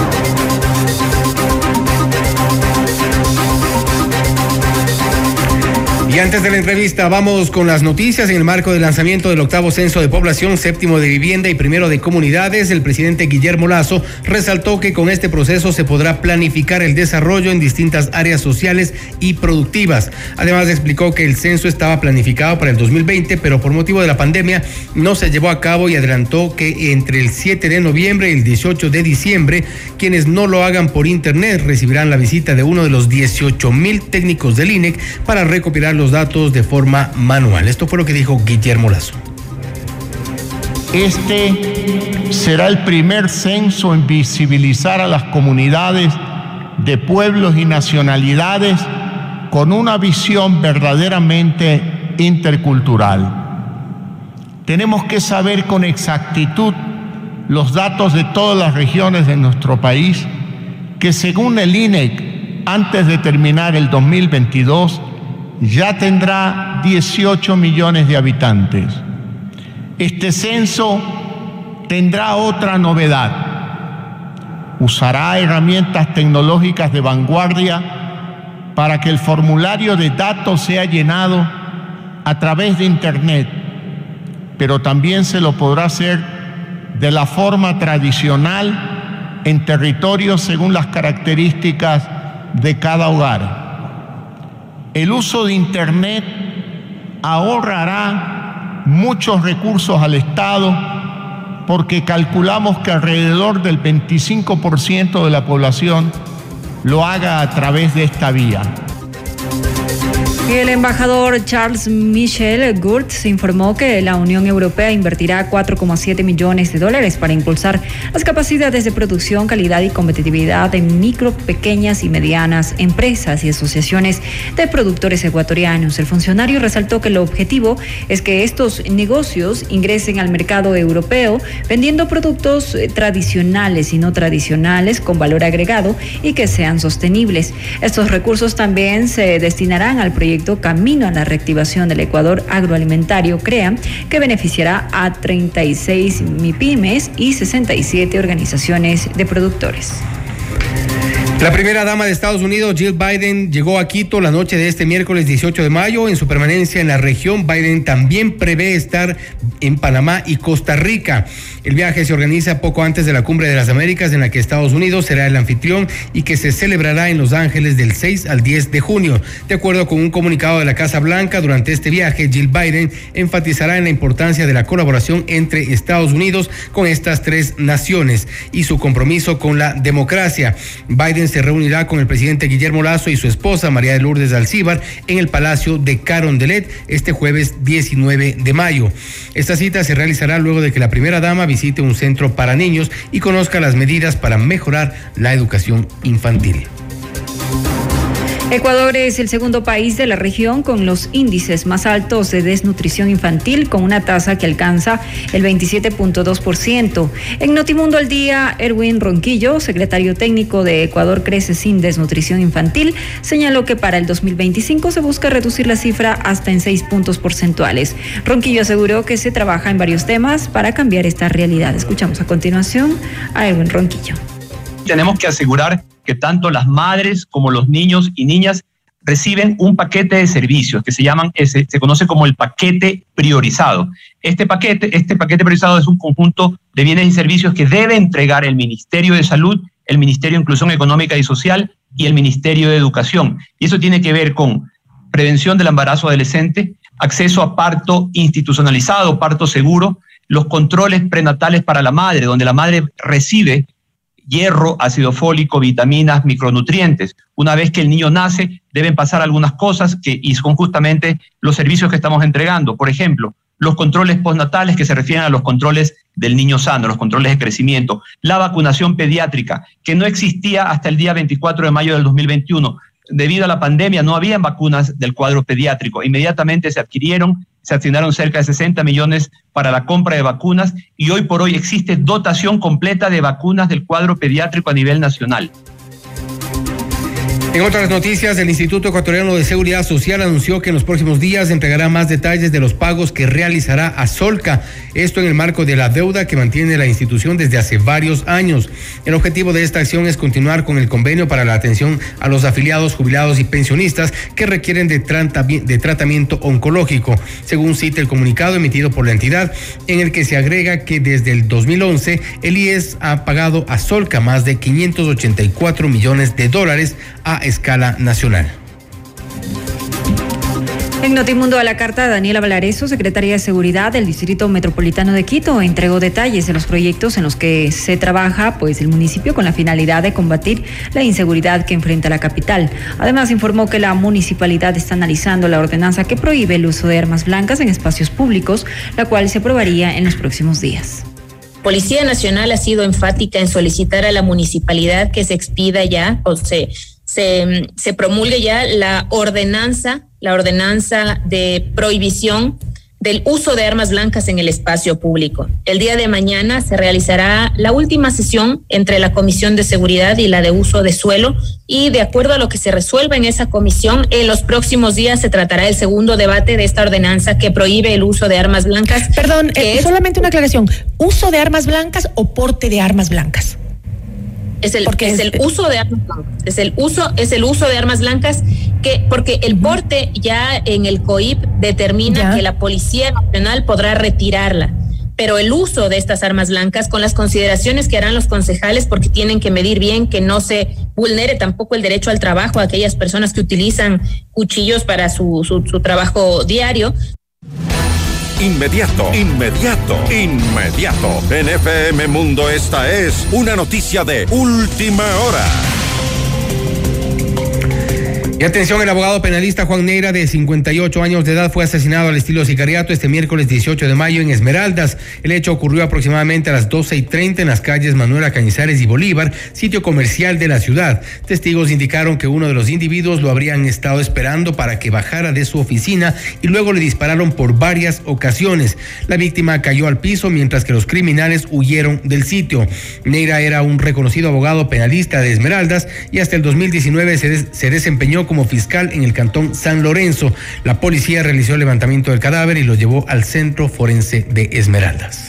Y antes de la entrevista, vamos con las noticias. En el marco del lanzamiento del 8º Censo de Población, 7º de Vivienda y 1º de Comunidades, el presidente Guillermo Lasso resaltó que con este proceso se podrá planificar el desarrollo en distintas áreas sociales y productivas. Además, explicó que el censo estaba planificado para el 2020, pero por motivo de la pandemia no se llevó a cabo y adelantó que entre el 7 de noviembre y el 18 de diciembre, quienes no lo hagan por internet recibirán la visita de uno de los 18,000 técnicos del INEC para recopilar los datos de forma manual. Esto fue lo que dijo Guillermo Lasso. Este será el primer censo en visibilizar a las comunidades de pueblos y nacionalidades con una visión verdaderamente intercultural. Tenemos que saber con exactitud los datos de todas las regiones de nuestro país, que según el INEC, antes de terminar el 2022, ya tendrá 18 millones de habitantes. Este censo tendrá otra novedad. Usará herramientas tecnológicas de vanguardia para que el formulario de datos sea llenado a través de Internet, pero también se lo podrá hacer de la forma tradicional en territorios según las características de cada hogar. El uso de Internet ahorrará muchos recursos al Estado porque calculamos que alrededor del 25% de la población lo haga a través de esta vía. El embajador Charles Michel Gurtz informó que la Unión Europea invertirá $4,7 millones para impulsar las capacidades de producción, calidad y competitividad en micro, pequeñas y medianas empresas y asociaciones de productores ecuatorianos. El funcionario resaltó que el objetivo es que estos negocios ingresen al mercado europeo vendiendo productos tradicionales y no tradicionales con valor agregado y que sean sostenibles. Estos recursos también se destinarán al proyecto Camino a la Reactivación del Ecuador Agroalimentario, CREA, que beneficiará a 36 MIPYMES y 67 organizaciones de productores. La primera dama de Estados Unidos, Jill Biden, llegó a Quito la noche de este miércoles 18 de mayo. En su permanencia en la región, Biden también prevé estar en Panamá y Costa Rica. El viaje se organiza poco antes de la Cumbre de las Américas, en la que Estados Unidos será el anfitrión y que se celebrará en Los Ángeles del 6 al 10 de junio. De acuerdo con un comunicado de la Casa Blanca, durante este viaje, Jill Biden enfatizará en la importancia de la colaboración entre Estados Unidos con estas tres naciones y su compromiso con la democracia. Biden se reunirá con el presidente Guillermo Lasso y su esposa María de Lourdes Alcíbar en el Palacio de Carondelet este jueves 19 de mayo. Esta cita se realizará luego de que la primera dama visite un centro para niños y conozca las medidas para mejorar la educación infantil. Ecuador es el segundo país de la región con los índices más altos de desnutrición infantil, con una tasa que alcanza el 27.2%. En Notimundo al Día, Erwin Ronquillo, secretario técnico de Ecuador Crece Sin Desnutrición Infantil, señaló que para el 2025 se busca reducir la cifra hasta en 6 puntos porcentuales. Ronquillo aseguró que se trabaja en varios temas para cambiar esta realidad. Escuchamos a continuación a Erwin Ronquillo. Tenemos que asegurar que tanto las madres como los niños y niñas reciben un paquete de servicios que se conoce como el paquete priorizado. Este paquete priorizado es un conjunto de bienes y servicios que debe entregar el Ministerio de Salud, el Ministerio de Inclusión Económica y Social y el Ministerio de Educación. Y eso tiene que ver con prevención del embarazo adolescente, acceso a parto institucionalizado, parto seguro, los controles prenatales para la madre, donde la madre recibe hierro, ácido fólico, vitaminas, micronutrientes. Una vez que el niño nace, deben pasar algunas cosas y son justamente los servicios que estamos entregando. Por ejemplo, los controles postnatales, que se refieren a los controles del niño sano, los controles de crecimiento. La vacunación pediátrica, que no existía hasta el día 24 de mayo del 2021. Debido a la pandemia no habían vacunas del cuadro pediátrico. Inmediatamente se asignaron cerca de 60 millones para la compra de vacunas y hoy por hoy existe dotación completa de vacunas del cuadro pediátrico a nivel nacional. En otras noticias, el Instituto Ecuatoriano de Seguridad Social anunció que en los próximos días entregará más detalles de los pagos que realizará a Solca, esto en el marco de la deuda que mantiene la institución desde hace varios años. El objetivo de esta acción es continuar con el convenio para la atención a los afiliados, jubilados y pensionistas que requieren de tratamiento oncológico, según cita el comunicado emitido por la entidad, en el que se agrega que desde el 2011 el IES ha pagado a Solca más de $584 millones a escala nacional. En Notimundo a la carta, Daniela Valareso, secretaria de Seguridad del Distrito Metropolitano de Quito, entregó detalles de los proyectos en los que se trabaja el municipio con la finalidad de combatir la inseguridad que enfrenta la capital. Además, informó que la municipalidad está analizando la ordenanza que prohíbe el uso de armas blancas en espacios públicos, la cual se aprobaría en los próximos días. Policía Nacional ha sido enfática en solicitar a la municipalidad que se expida ya se promulgue ya la ordenanza de prohibición del uso de armas blancas en el espacio público. El día de mañana se realizará la última sesión entre la Comisión de Seguridad y la de Uso de Suelo, y de acuerdo a lo que se resuelva en esa comisión, en los próximos días se tratará el segundo debate de esta ordenanza que prohíbe el uso de armas blancas. Perdón, solamente una aclaración. ¿Uso de armas blancas o porte de armas blancas? Es el uso de armas blancas. Es el uso de armas blancas porque el porte ya en el COIP determina que la Policía Nacional podrá retirarla. Pero el uso de estas armas blancas, con las consideraciones que harán los concejales, porque tienen que medir bien que no se vulnere tampoco el derecho al trabajo a aquellas personas que utilizan cuchillos para su trabajo diario. Inmediato. En FM Mundo esta es una noticia de última hora. Y atención, el abogado penalista Juan Neira, de 58 años de edad, fue asesinado al estilo sicariato este miércoles 18 de mayo en Esmeraldas. El hecho ocurrió aproximadamente a las 12:30 en las calles Manuela Cañizares y Bolívar, sitio comercial de la ciudad. Testigos indicaron que uno de los individuos lo habrían estado esperando para que bajara de su oficina y luego le dispararon por varias ocasiones. La víctima cayó al piso mientras que los criminales huyeron del sitio. Neira era un reconocido abogado penalista de Esmeraldas y hasta el 2019 se desempeñó como fiscal en el cantón San Lorenzo. La policía realizó el levantamiento del cadáver y lo llevó al Centro Forense de Esmeraldas.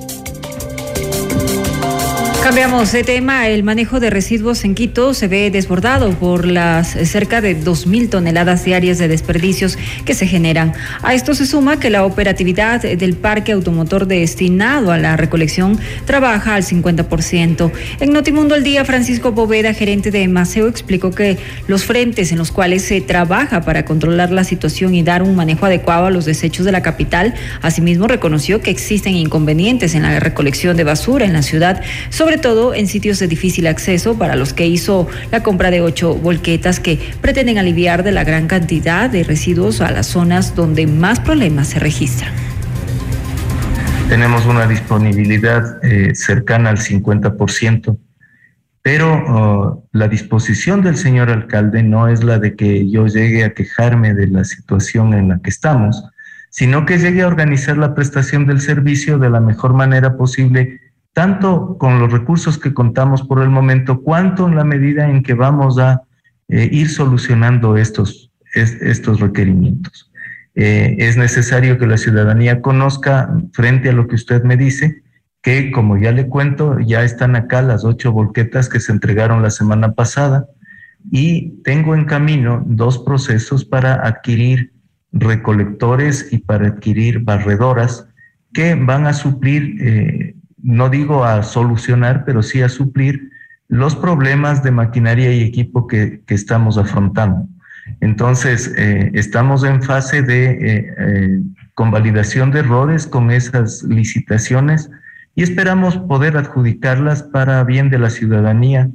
Cambiamos de tema. El manejo de residuos en Quito se ve desbordado por las cerca de 2.000 toneladas diarias de desperdicios que se generan. A esto se suma que la operatividad del parque automotor destinado a la recolección trabaja al 50%. En Notimundo al Día, Francisco Bóveda, gerente de Maceo, explicó que los frentes en los cuales se trabaja para controlar la situación y dar un manejo adecuado a los desechos de la capital. Asimismo, reconoció que existen inconvenientes en la recolección de basura en la ciudad, sobre todo en sitios de difícil acceso, para los que hizo la compra de 8 volquetas que pretenden aliviar de la gran cantidad de residuos a las zonas donde más problemas se registran. Tenemos una disponibilidad cercana al 50%, pero la disposición del señor alcalde no es la de que yo llegue a quejarme de la situación en la que estamos, sino que llegue a organizar la prestación del servicio de la mejor manera posible, tanto con los recursos que contamos por el momento, cuanto en la medida en que vamos a ir solucionando estos requerimientos. Es necesario que la ciudadanía conozca, frente a lo que usted me dice, que, como ya le cuento, ya están acá las 8 volquetas que se entregaron la semana pasada, y tengo en camino 2 procesos para adquirir recolectores y para adquirir barredoras que van a suplir, no digo a solucionar, pero sí a suplir los problemas de maquinaria y equipo que estamos afrontando. Entonces, estamos en fase de convalidación de errores con esas licitaciones y esperamos poder adjudicarlas para bien de la ciudadanía.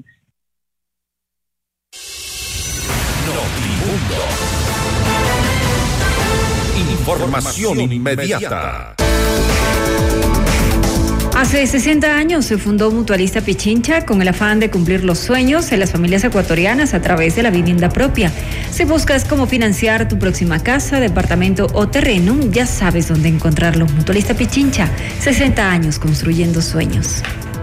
Información inmediata. Hace 60 años se fundó Mutualista Pichincha con el afán de cumplir los sueños de las familias ecuatorianas a través de la vivienda propia. Si buscas cómo financiar tu próxima casa, departamento o terreno, ya sabes dónde encontrarlo. Mutualista Pichincha, 60 años construyendo sueños.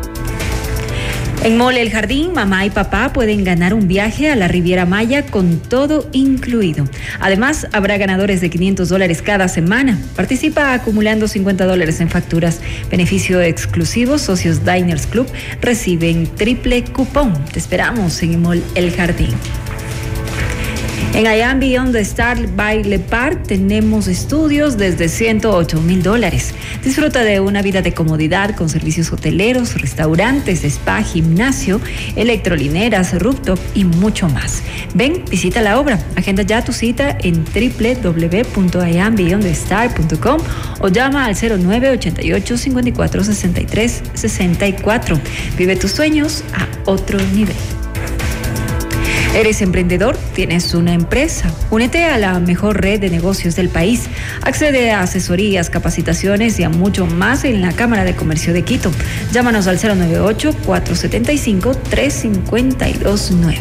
En Mole El Jardín, mamá y papá pueden ganar un viaje a la Riviera Maya con todo incluido. Además, habrá ganadores de $500 cada semana. Participa acumulando $50 en facturas. Beneficio exclusivo: socios Diners Club reciben triple cupón. Te esperamos en Mole El Jardín. En I Am Beyond the Star by Le Parc tenemos estudios desde $108,000. Disfruta de una vida de comodidad con servicios hoteleros, restaurantes, spa, gimnasio, electrolineras, rooftop y mucho más. Ven, visita la obra. Agenda ya tu cita en www.iambeyondthestar.com o llama al 0988 54 63 64. Vive tus sueños a otro nivel. ¿Eres emprendedor? ¿Tienes una empresa? Únete a la mejor red de negocios del país. Accede a asesorías, capacitaciones y a mucho más en la Cámara de Comercio de Quito. Llámanos al 098-475-3529.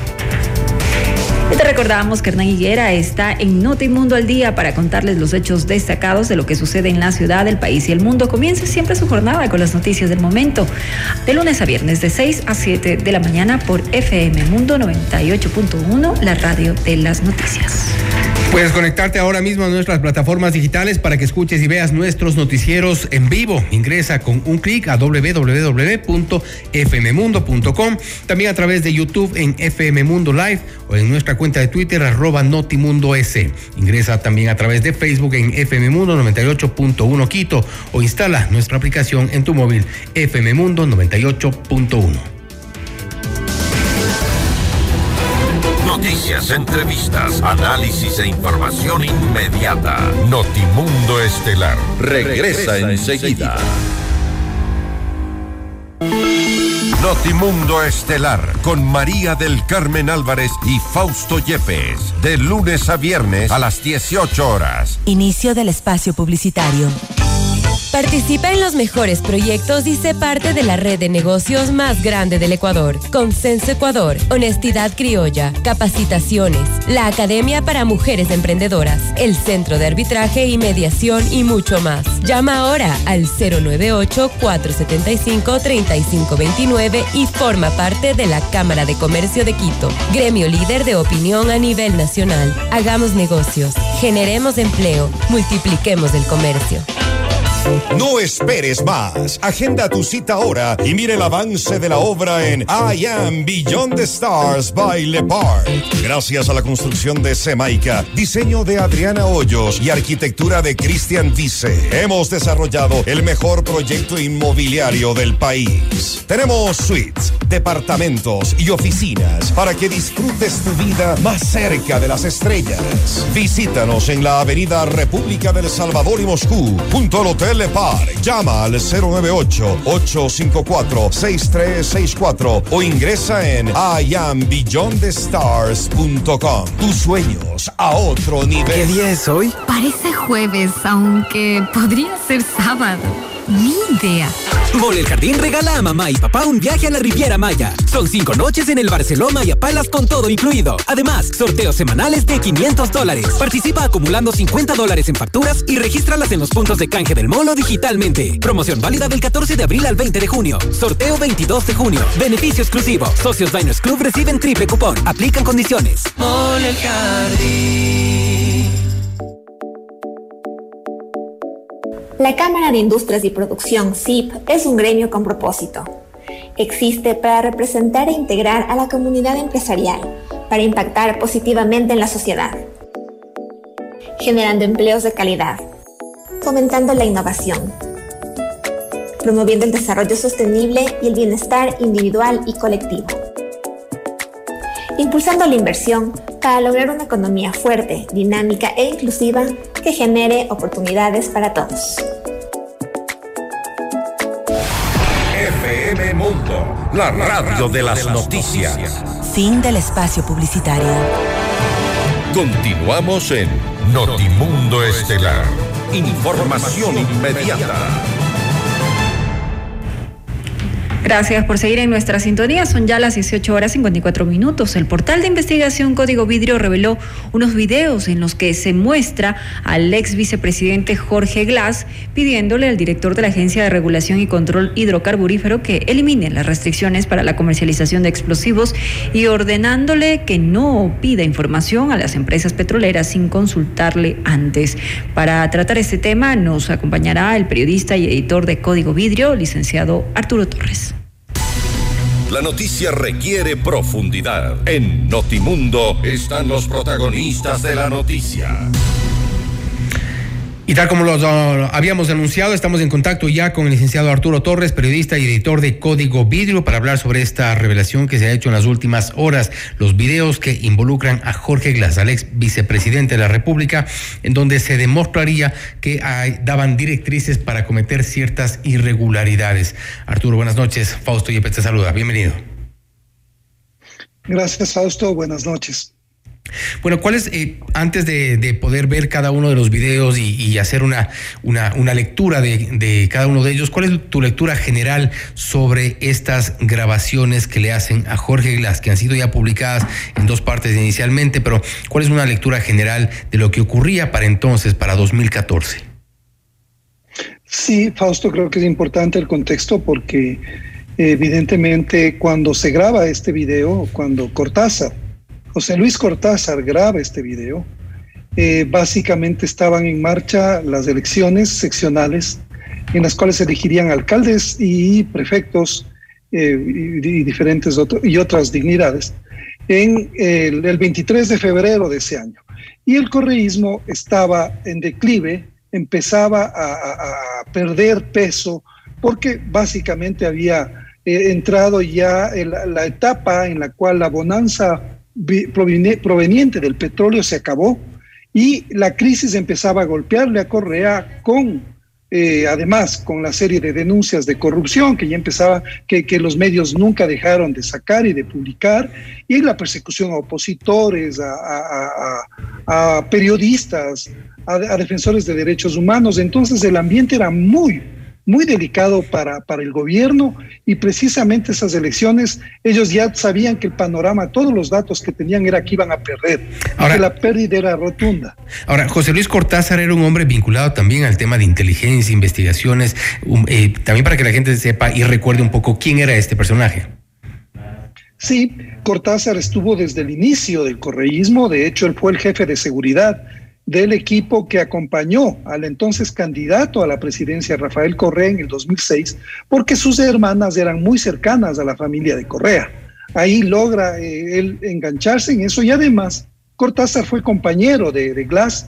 Y te recordamos que Hernán Higuera está en Notimundo al Día para contarles los hechos destacados de lo que sucede en la ciudad, el país y el mundo. Comienza siempre su jornada con las noticias del momento, de lunes a viernes de 6 a 7 de la mañana por FM Mundo 98.1, la radio de las noticias. Puedes conectarte ahora mismo a nuestras plataformas digitales para que escuches y veas nuestros noticieros en vivo. Ingresa con un clic a www.fmmundo.com, también a través de YouTube en FM Mundo Live o en nuestra cuenta de Twitter @NotimundoS. Ingresa también a través de Facebook en FM Mundo 98.1 Quito o instala nuestra aplicación en tu móvil FM Mundo 98.1. Noticias, entrevistas, análisis e información inmediata. Notimundo Estelar regresa enseguida. Notimundo Estelar con María del Carmen Álvarez y Fausto Yepes, de lunes a viernes a las 18 horas. Inicio del espacio publicitario. Participa en los mejores proyectos y sé parte de la red de negocios más grande del Ecuador. Consenso Ecuador, Honestidad Criolla, Capacitaciones, la Academia para Mujeres Emprendedoras, el Centro de Arbitraje y Mediación y mucho más. Llama ahora al 098-475-3529 y forma parte de la Cámara de Comercio de Quito, gremio líder de opinión a nivel nacional. Hagamos negocios, generemos empleo, multipliquemos el comercio. No esperes más. Agenda tu cita ahora y mire el avance de la obra en I Am Beyond the Stars by Le Parc. Gracias a la construcción de Semaica, diseño de Adriana Hoyos y arquitectura de Cristian Vice, hemos desarrollado el mejor proyecto inmobiliario del país. Tenemos suites, departamentos y oficinas para que disfrutes tu vida más cerca de las estrellas. Visítanos en la avenida República del Salvador y Moscú, junto al Hotel Le Parc. Llama al 098-854-6364 o ingresa en iambeyondthestars.com. Tus sueños a otro nivel. ¿Qué día es hoy? Parece jueves, aunque podría ser sábado. Ni idea. Mole El Jardín regala a mamá y papá un viaje a la Riviera Maya. Son 5 noches en el Barceló Maya Palace con todo incluido. Además, sorteos semanales de $500. Participa acumulando $50 en facturas y regístralas en los puntos de canje del Molo digitalmente. Promoción válida del 14 de abril al 20 de junio. Sorteo 22 de junio. Beneficio exclusivo. Socios Diners Club reciben triple cupón. Aplican condiciones. Mole El Jardín. La Cámara de Industrias y Producción, CIP, es un gremio con propósito. Existe para representar e integrar a la comunidad empresarial, para impactar positivamente en la sociedad, generando empleos de calidad, fomentando la innovación, promoviendo el desarrollo sostenible y el bienestar individual y colectivo, impulsando la inversión para lograr una economía fuerte, dinámica e inclusiva que genere oportunidades para todos. FM Mundo, la radio de las noticias. Fin del espacio publicitario. Continuamos en Notimundo Estelar. Información inmediata. Gracias por seguir en nuestra sintonía. Son ya las 18:54. El portal de investigación Código Vidrio reveló unos videos en los que se muestra al ex vicepresidente Jorge Glass pidiéndole al director de la Agencia de Regulación y Control Hidrocarburífero que elimine las restricciones para la comercialización de explosivos y ordenándole que no pida información a las empresas petroleras sin consultarle antes. Para tratar este tema nos acompañará el periodista y editor de Código Vidrio, licenciado Arturo Torres. La noticia requiere profundidad. En Notimundo están los protagonistas de la noticia. Y tal como lo habíamos anunciado, estamos en contacto ya con el licenciado Arturo Torres, periodista y editor de Código Vidrio, para hablar sobre esta revelación que se ha hecho en las últimas horas, los videos que involucran a Jorge Glass, al ex vicepresidente de la República, en donde se demostraría que daban directrices para cometer ciertas irregularidades. Arturo, buenas noches. Fausto Yepes te saluda. Bienvenido. Gracias, Fausto. Buenas noches. Bueno, ¿cuál es, antes de poder ver cada uno de los videos y hacer una lectura de cada uno de ellos, cuál es tu lectura general sobre estas grabaciones que le hacen a Jorge Glass, que han sido ya publicadas en 2 partes inicialmente, pero cuál es una lectura general de lo que ocurría para entonces, para 2014? Sí, Fausto, creo que es importante el contexto porque evidentemente cuando se graba este video, cuando José Luis Cortázar graba este video, básicamente estaban en marcha las elecciones seccionales en las cuales se elegirían alcaldes y prefectos y otras dignidades en el 23 de febrero de ese año. Y el correísmo estaba en declive, empezaba a perder peso porque básicamente había entrado ya en la etapa en la cual la bonanza proveniente del petróleo se acabó y la crisis empezaba a golpearle a Correa además con la serie de denuncias de corrupción que ya empezaba, que los medios nunca dejaron de sacar y de publicar, y la persecución a opositores, a periodistas, a defensores de derechos humanos. Entonces el ambiente era muy delicado para el gobierno, y precisamente esas elecciones ellos ya sabían que el panorama, todos los datos que tenían era que iban a perder, que la pérdida era rotunda. Ahora, José Luis Cortázar era un hombre vinculado también al tema de inteligencia, investigaciones, también para que la gente sepa y recuerde un poco quién era este personaje. Sí, Cortázar estuvo desde el inicio del correísmo. De hecho, él fue el jefe de seguridad del equipo que acompañó al entonces candidato a la presidencia Rafael Correa en el 2006, porque sus hermanas eran muy cercanas a la familia de Correa. Ahí logra él engancharse en eso, y además Cortázar fue compañero de Glass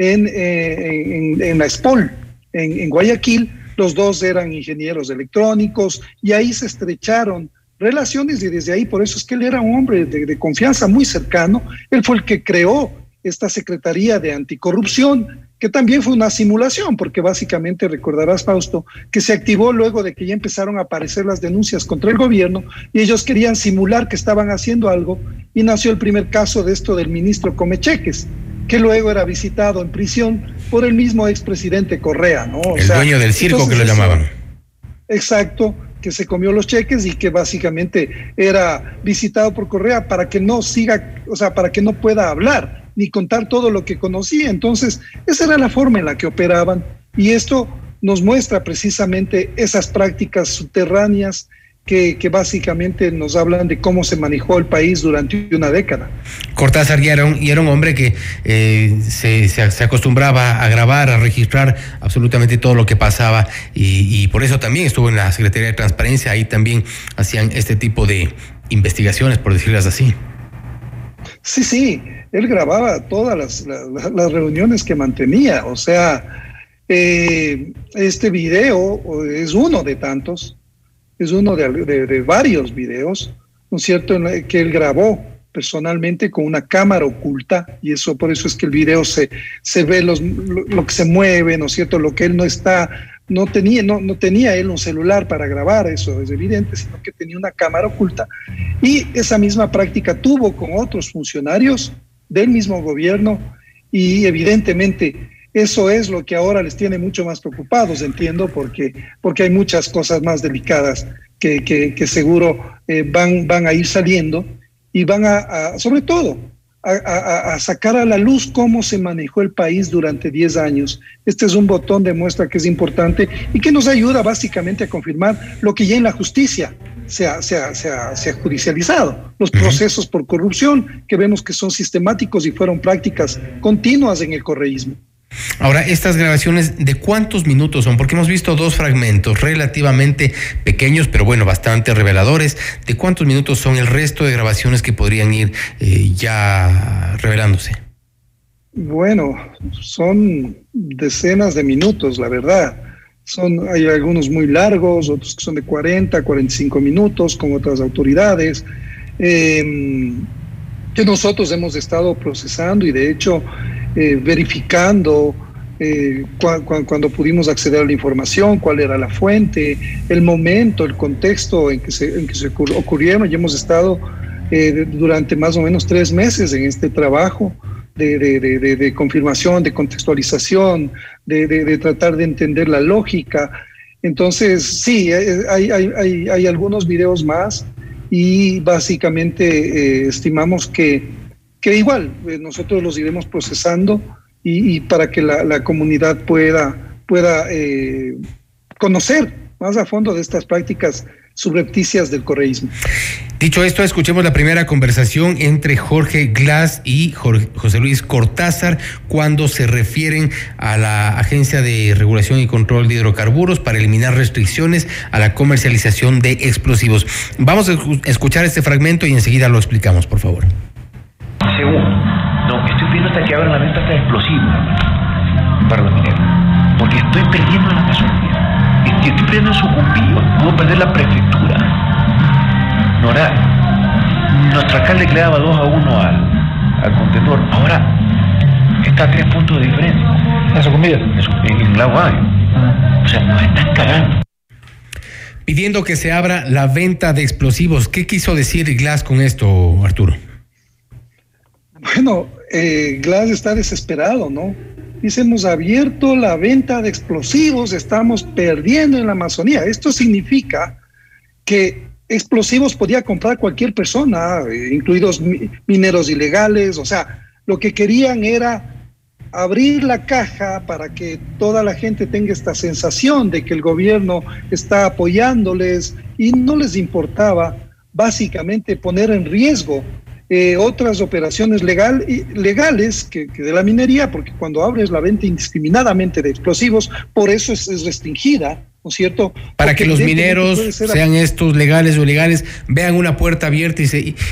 en la SPOL, en Guayaquil. Los dos eran ingenieros electrónicos y ahí se estrecharon relaciones, y desde ahí, por eso es que él era un hombre de confianza muy cercano. Él fue el que creó esta Secretaría de Anticorrupción, que también fue una simulación, porque básicamente recordarás, Fausto, que se activó luego de que ya empezaron a aparecer las denuncias contra el gobierno y ellos querían simular que estaban haciendo algo, y nació el primer caso de esto del ministro Comecheques, que luego era visitado en prisión por el mismo expresidente Correa, ¿no? El dueño del circo, que lo llamaban. Exacto, que se comió los cheques y que básicamente era visitado por Correa para que no siga, o sea, para que no pueda hablar ni contar todo lo que conocía. Entonces, esa era la forma en la que operaban, y esto nos muestra precisamente esas prácticas subterráneas que básicamente nos hablan de cómo se manejó el país durante una década. Cortázar ya era un hombre que se acostumbraba a grabar, a registrar absolutamente todo lo que pasaba, y por eso también estuvo en la Secretaría de Transparencia. Ahí también hacían este tipo de investigaciones, por decirlas así. Sí, él grababa todas las reuniones que mantenía. O sea, este video es uno de tantos, es uno de varios videos, ¿no es cierto?, que él grabó personalmente con una cámara oculta, y eso, por eso es que el video se ve lo que se mueve, ¿no es cierto?, lo que él no tenía él un celular para grabar, eso es evidente, sino que tenía una cámara oculta, y esa misma práctica tuvo con otros funcionarios del mismo gobierno, y evidentemente eso es lo que ahora les tiene mucho más preocupados, entiendo, porque hay muchas cosas más delicadas que seguro van a ir saliendo, y van sobre todo a sacar a la luz cómo se manejó el país durante 10 años. Este es un botón de muestra que es importante y que nos ayuda básicamente a confirmar lo que ya en la justicia se ha judicializado. Los procesos por corrupción, que vemos que son sistemáticos y fueron prácticas continuas en el correísmo. Ahora, estas grabaciones, ¿de cuántos minutos son? Porque hemos visto dos fragmentos relativamente pequeños, pero bueno, bastante reveladores. ¿De cuántos minutos son el resto de grabaciones que podrían ir ya revelándose? Bueno, son decenas de minutos, la verdad. Hay algunos muy largos, otros que son de 40, 45 minutos, con otras autoridades, que nosotros hemos estado procesando y de hecho verificando cuando pudimos acceder a la información, cuál era la fuente, el momento, el contexto en que se ocurrieron. Y hemos estado durante más o menos 3 meses en este trabajo de confirmación, de contextualización, de tratar de entender la lógica. Entonces, sí, hay algunos videos más, y básicamente estimamos que igual nosotros los iremos procesando y para que la comunidad pueda conocer más a fondo de estas prácticas subrepticias del correísmo. Dicho esto, escuchemos la primera conversación entre Jorge Glass y José Luis Cortázar cuando se refieren a la Agencia de Regulación y Control de Hidrocarburos para eliminar restricciones a la comercialización de explosivos. Vamos a escuchar este fragmento y enseguida lo explicamos, por favor. Segundo, no, estoy pidiendo hasta que abran la venta hasta explosivos para los mineros, porque estoy perdiendo la Amazonía, estoy perdiendo el Sucumbío, puedo perder la prefectura. Nora, nuestro alcalde le daba 2-1 al contendor. Ahora está a 3 puntos de diferencia. ¿En Sucumbíos? En Lago Agrio. O sea, nos están cagando. Pidiendo que se abra la venta de explosivos. ¿Qué quiso decir Glass con esto, Arturo? Bueno, Glass está desesperado, ¿no? Dice, hemos abierto la venta de explosivos, estamos perdiendo en la Amazonía. Esto significa que explosivos podía comprar cualquier persona, incluidos mineros ilegales. O sea, lo que querían era abrir la caja para que toda la gente tenga esta sensación de que el gobierno está apoyándoles y no les importaba básicamente poner en riesgo otras operaciones legales que de la minería, porque cuando abres la venta indiscriminadamente de explosivos, por eso es restringida, ¿no es cierto? Para porque que los mineros, sean estos legales o ilegales, vean una puerta abierta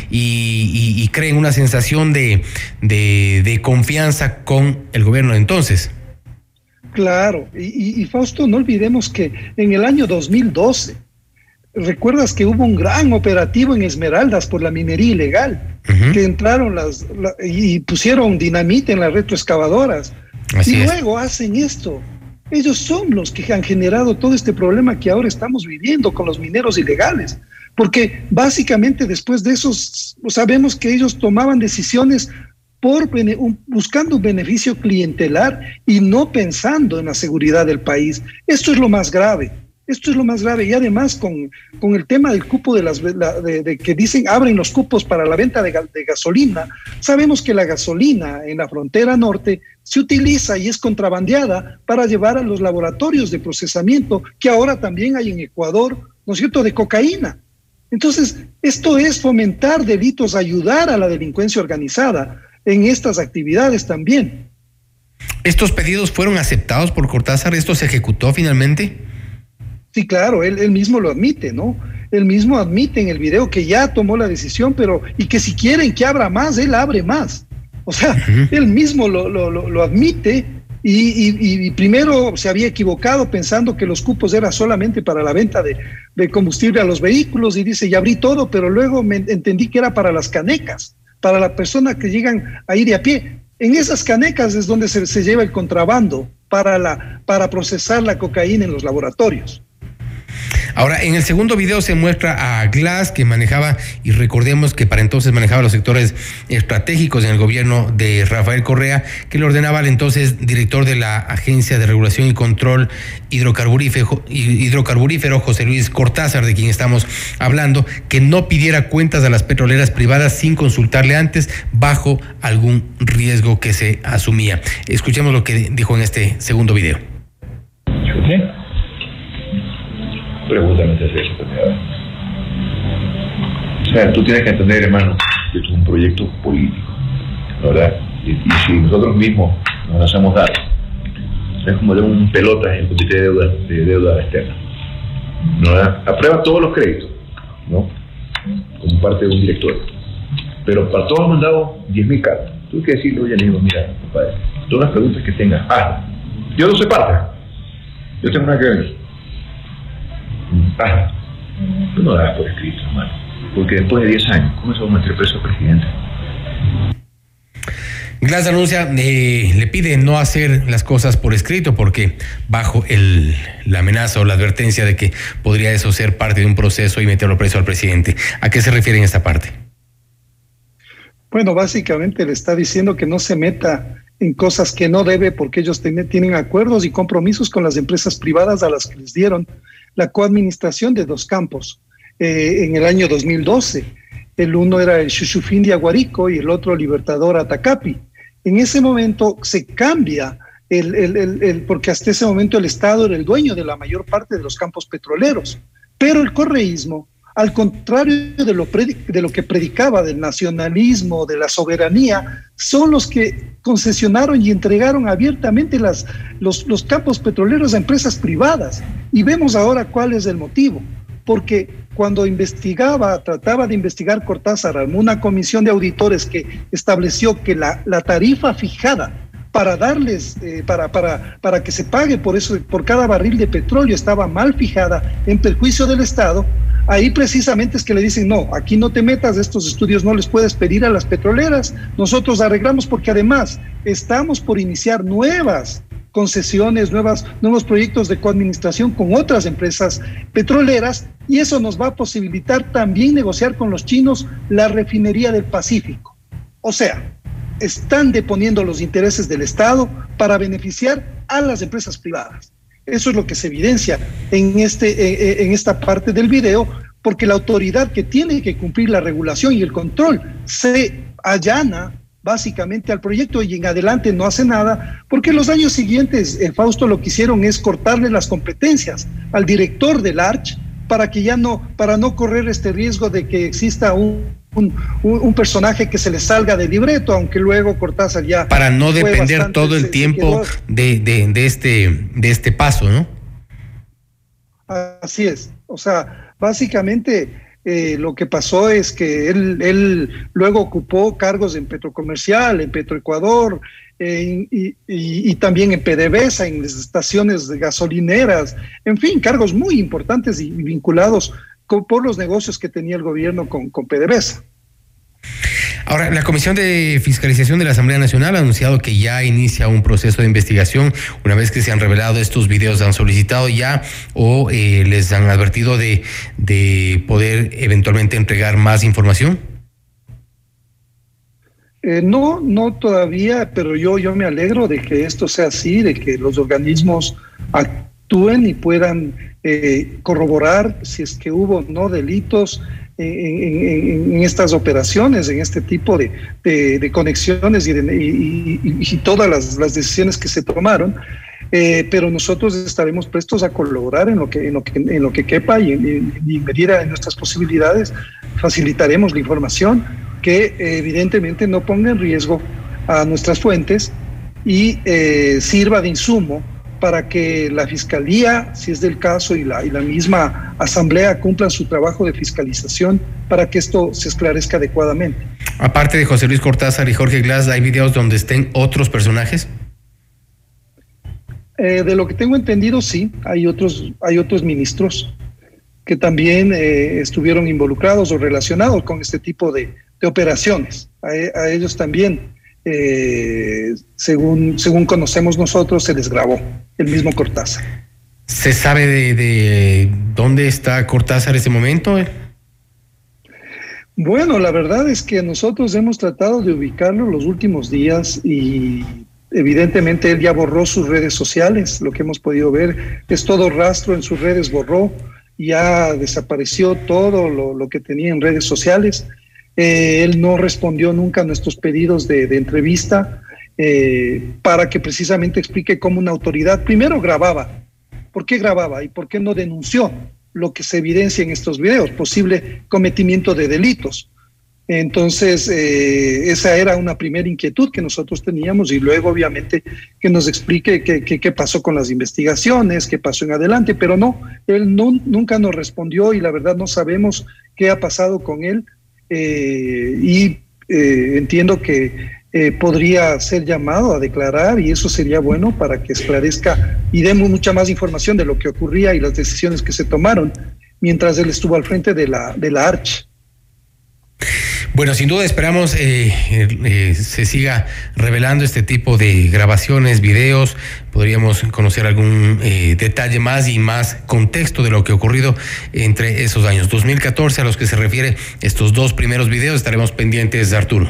y creen una sensación de confianza con el gobierno de entonces. Claro, y Fausto, no olvidemos que en el año 2012, ¿recuerdas que hubo un gran operativo en Esmeraldas por la minería ilegal? Que entraron y pusieron dinamita en las retroexcavadoras. Así y es. Luego hacen esto. Ellos son los que han generado todo este problema que ahora estamos viviendo con los mineros ilegales. Porque básicamente después de eso sabemos que ellos tomaban decisiones buscando un beneficio clientelar y no pensando en la seguridad del país. Esto es lo más grave. Esto es lo más grave. Y además con el tema del cupo de que dicen abren los cupos para la venta de gasolina, sabemos que la gasolina en la frontera norte se utiliza y es contrabandeada para llevar a los laboratorios de procesamiento que ahora también hay en Ecuador, ¿no es cierto?, de cocaína. Entonces, esto es fomentar delitos, ayudar a la delincuencia organizada en estas actividades también. ¿Estos pedidos fueron aceptados por Cortázar? ¿Esto se ejecutó finalmente? Sí, claro, él mismo lo admite, ¿no? Él mismo admite en el video que ya tomó la decisión, y que si quieren que abra más, él abre más. O sea, él mismo lo admite y primero se había equivocado pensando que los cupos eran solamente para la venta de combustible a los vehículos y dice, ya abrí todo, pero luego me entendí que era para las canecas, para las personas que llegan a ir de a pie. En esas canecas es donde se lleva el contrabando para procesar la cocaína en los laboratorios. Ahora, en el segundo video se muestra a Glass, que manejaba, y recordemos que para entonces manejaba los sectores estratégicos en el gobierno de Rafael Correa, que le ordenaba al entonces director de la Agencia de Regulación y Control Hidrocarburífero, José Luis Cortázar, de quien estamos hablando, que no pidiera cuentas a las petroleras privadas sin consultarle antes, bajo algún riesgo que se asumía. Escuchemos lo que dijo en este segundo video. Pregúntame si es eso. O sea, tú tienes que entender, hermano, que esto es un proyecto político, ¿verdad? Y si nosotros mismos nos hacemos dar, es como de un pelota en el comité de deuda externa, ¿verdad? Aprueba todos los créditos, ¿no? Como parte de un directorio. Pero para todos han mandado 10.000 cartas. Tú hay que decirle, oye, le digo, mira, compadre, todas las preguntas que tengas, hazlas. Yo no soy parte. Yo tengo nada que ver. Tú no das por escrito, hermano, porque después de 10 años, ¿cómo se va a meter preso al presidente? Glass anuncia, le pide no hacer las cosas por escrito, porque bajo la amenaza o la advertencia de que podría eso ser parte de un proceso y meterlo preso al presidente. ¿A qué se refiere en esta parte? Bueno, básicamente le está diciendo que no se meta en cosas que no debe, porque ellos tienen acuerdos y compromisos con las empresas privadas a las que les dieron la coadministración de 2 campos en el año 2012. El uno era el Xuxufín de Aguarico y el otro Libertador Atacapi. En ese momento se cambia, porque hasta ese momento el Estado era el dueño de la mayor parte de los campos petroleros, pero el correísmo, al contrario de lo que predicaba del nacionalismo, de la soberanía, son los que concesionaron y entregaron abiertamente los campos petroleros a empresas privadas. Y vemos ahora cuál es el motivo. Porque cuando trataba de investigar Cortázar, armó una comisión de auditores que estableció que la tarifa fijada para darles, para que se pague por cada barril de petróleo estaba mal fijada en perjuicio del Estado. ahí precisamente es que le dicen, no, aquí no te metas, estos estudios no les puedes pedir a las petroleras, nosotros arreglamos porque además estamos por iniciar nuevas concesiones, nuevos proyectos de coadministración con otras empresas petroleras y eso nos va a posibilitar también negociar con los chinos la refinería del Pacífico. O sea, están deponiendo los intereses del Estado para beneficiar a las empresas privadas. Eso es lo que se evidencia en esta parte del video, porque la autoridad que tiene que cumplir la regulación y el control se allana básicamente al proyecto y en adelante no hace nada, porque los años siguientes, Fausto, lo que hicieron es cortarle las competencias al director del ARCH para no correr este riesgo de que exista un personaje que se le salga del libreto, aunque luego Cortázar ya... Para no depender todo el tiempo de este paso, ¿no? Así es. O sea, básicamente lo que pasó es que él luego ocupó cargos en Petrocomercial, en Petroecuador, y también en PDVSA, en las estaciones gasolineras, en fin, cargos muy importantes y vinculados por los negocios que tenía el gobierno con PDVSA. Ahora, la Comisión de Fiscalización de la Asamblea Nacional ha anunciado que ya inicia un proceso de investigación. Una vez que se han revelado estos videos, ¿han solicitado ya o les han advertido de poder eventualmente entregar más información? No todavía, pero yo me alegro de que esto sea así, de que los organismos actúen y puedan corroborar si es que hubo no delitos en estas operaciones, en este tipo de conexiones y todas las decisiones que se tomaron, pero nosotros estaremos prestos a colaborar en lo que quepa y en medida de nuestras posibilidades facilitaremos la información que evidentemente no ponga en riesgo a nuestras fuentes y sirva de insumo para que la Fiscalía, si es del caso, y la misma Asamblea cumplan su trabajo de fiscalización para que esto se esclarezca adecuadamente. Aparte de José Luis Cortázar y Jorge Glass, ¿hay videos donde estén otros personajes? De lo que tengo entendido, sí, hay otros ministros que también estuvieron involucrados o relacionados con este tipo de operaciones. A ellos también, según conocemos nosotros, se les grabó el mismo Cortázar. ¿Se sabe de dónde está Cortázar en ese momento? Bueno, la verdad es que nosotros hemos tratado de ubicarlo los últimos días y evidentemente él ya borró sus redes sociales. Lo que hemos podido ver es todo rastro en sus redes, borró, ya desapareció todo lo que tenía en redes sociales. Él no respondió nunca a nuestros pedidos de entrevista para que precisamente explique cómo una autoridad primero grababa. ¿Por qué grababa y por qué no denunció lo que se evidencia en estos videos? Posible cometimiento de delitos. Entonces, esa era una primera inquietud que nosotros teníamos y luego obviamente que nos explique qué pasó con las investigaciones, qué pasó en adelante, pero no, él nunca nos respondió y la verdad no sabemos qué ha pasado con él. Entiendo que podría ser llamado a declarar y eso sería bueno para que esclarezca y demos mucha más información de lo que ocurría y las decisiones que se tomaron mientras él estuvo al frente de la ARCH. Bueno, sin duda esperamos se siga revelando este tipo de grabaciones, videos. Podríamos conocer algún detalle más y más contexto de lo que ha ocurrido entre esos años 2014 a los que se refiere estos dos primeros videos. Estaremos pendientes, Arturo.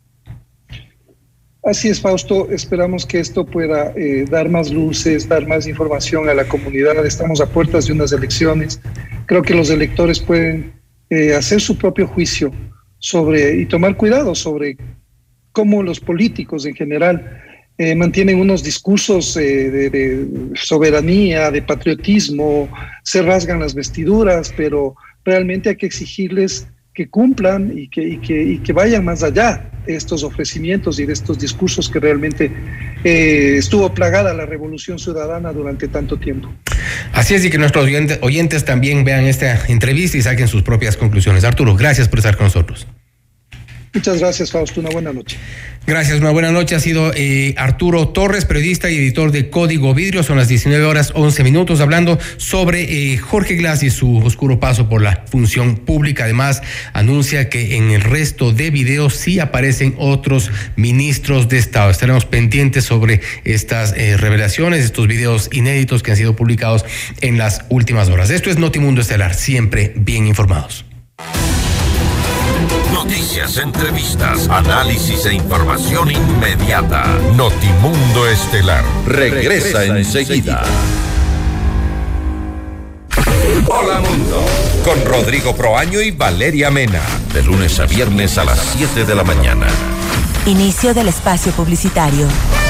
Así es, Fausto. Esperamos que esto pueda dar más luces, dar más información a la comunidad. Estamos a puertas de unas elecciones. Creo que los electores pueden hacer su propio juicio y tomar cuidado sobre cómo los políticos en general mantienen unos discursos de soberanía, de patriotismo, se rasgan las vestiduras, pero realmente hay que exigirles que cumplan y que vayan más allá de estos ofrecimientos y de estos discursos que realmente estuvo plagada la Revolución Ciudadana durante tanto tiempo. Así es, y que nuestros oyentes también vean esta entrevista y saquen sus propias conclusiones. Arturo, gracias por estar con nosotros. Muchas gracias, Fausto. Una buena noche. Gracias, una buena noche. Ha sido Arturo Torres, periodista y editor de Código Vidrio. Son las 19:11, hablando sobre Jorge Glass y su oscuro paso por la función pública. Además, anuncia que en el resto de videos sí aparecen otros ministros de Estado. Estaremos pendientes sobre estas revelaciones, estos videos inéditos que han sido publicados en las últimas horas. Esto es Notimundo Estelar, siempre bien informados. Noticias, entrevistas, análisis e información inmediata. Notimundo Estelar regresa enseguida. Hola Mundo, con Rodrigo Proaño y Valeria Mena, de lunes a viernes a las 7 de la mañana. Inicio del espacio publicitario.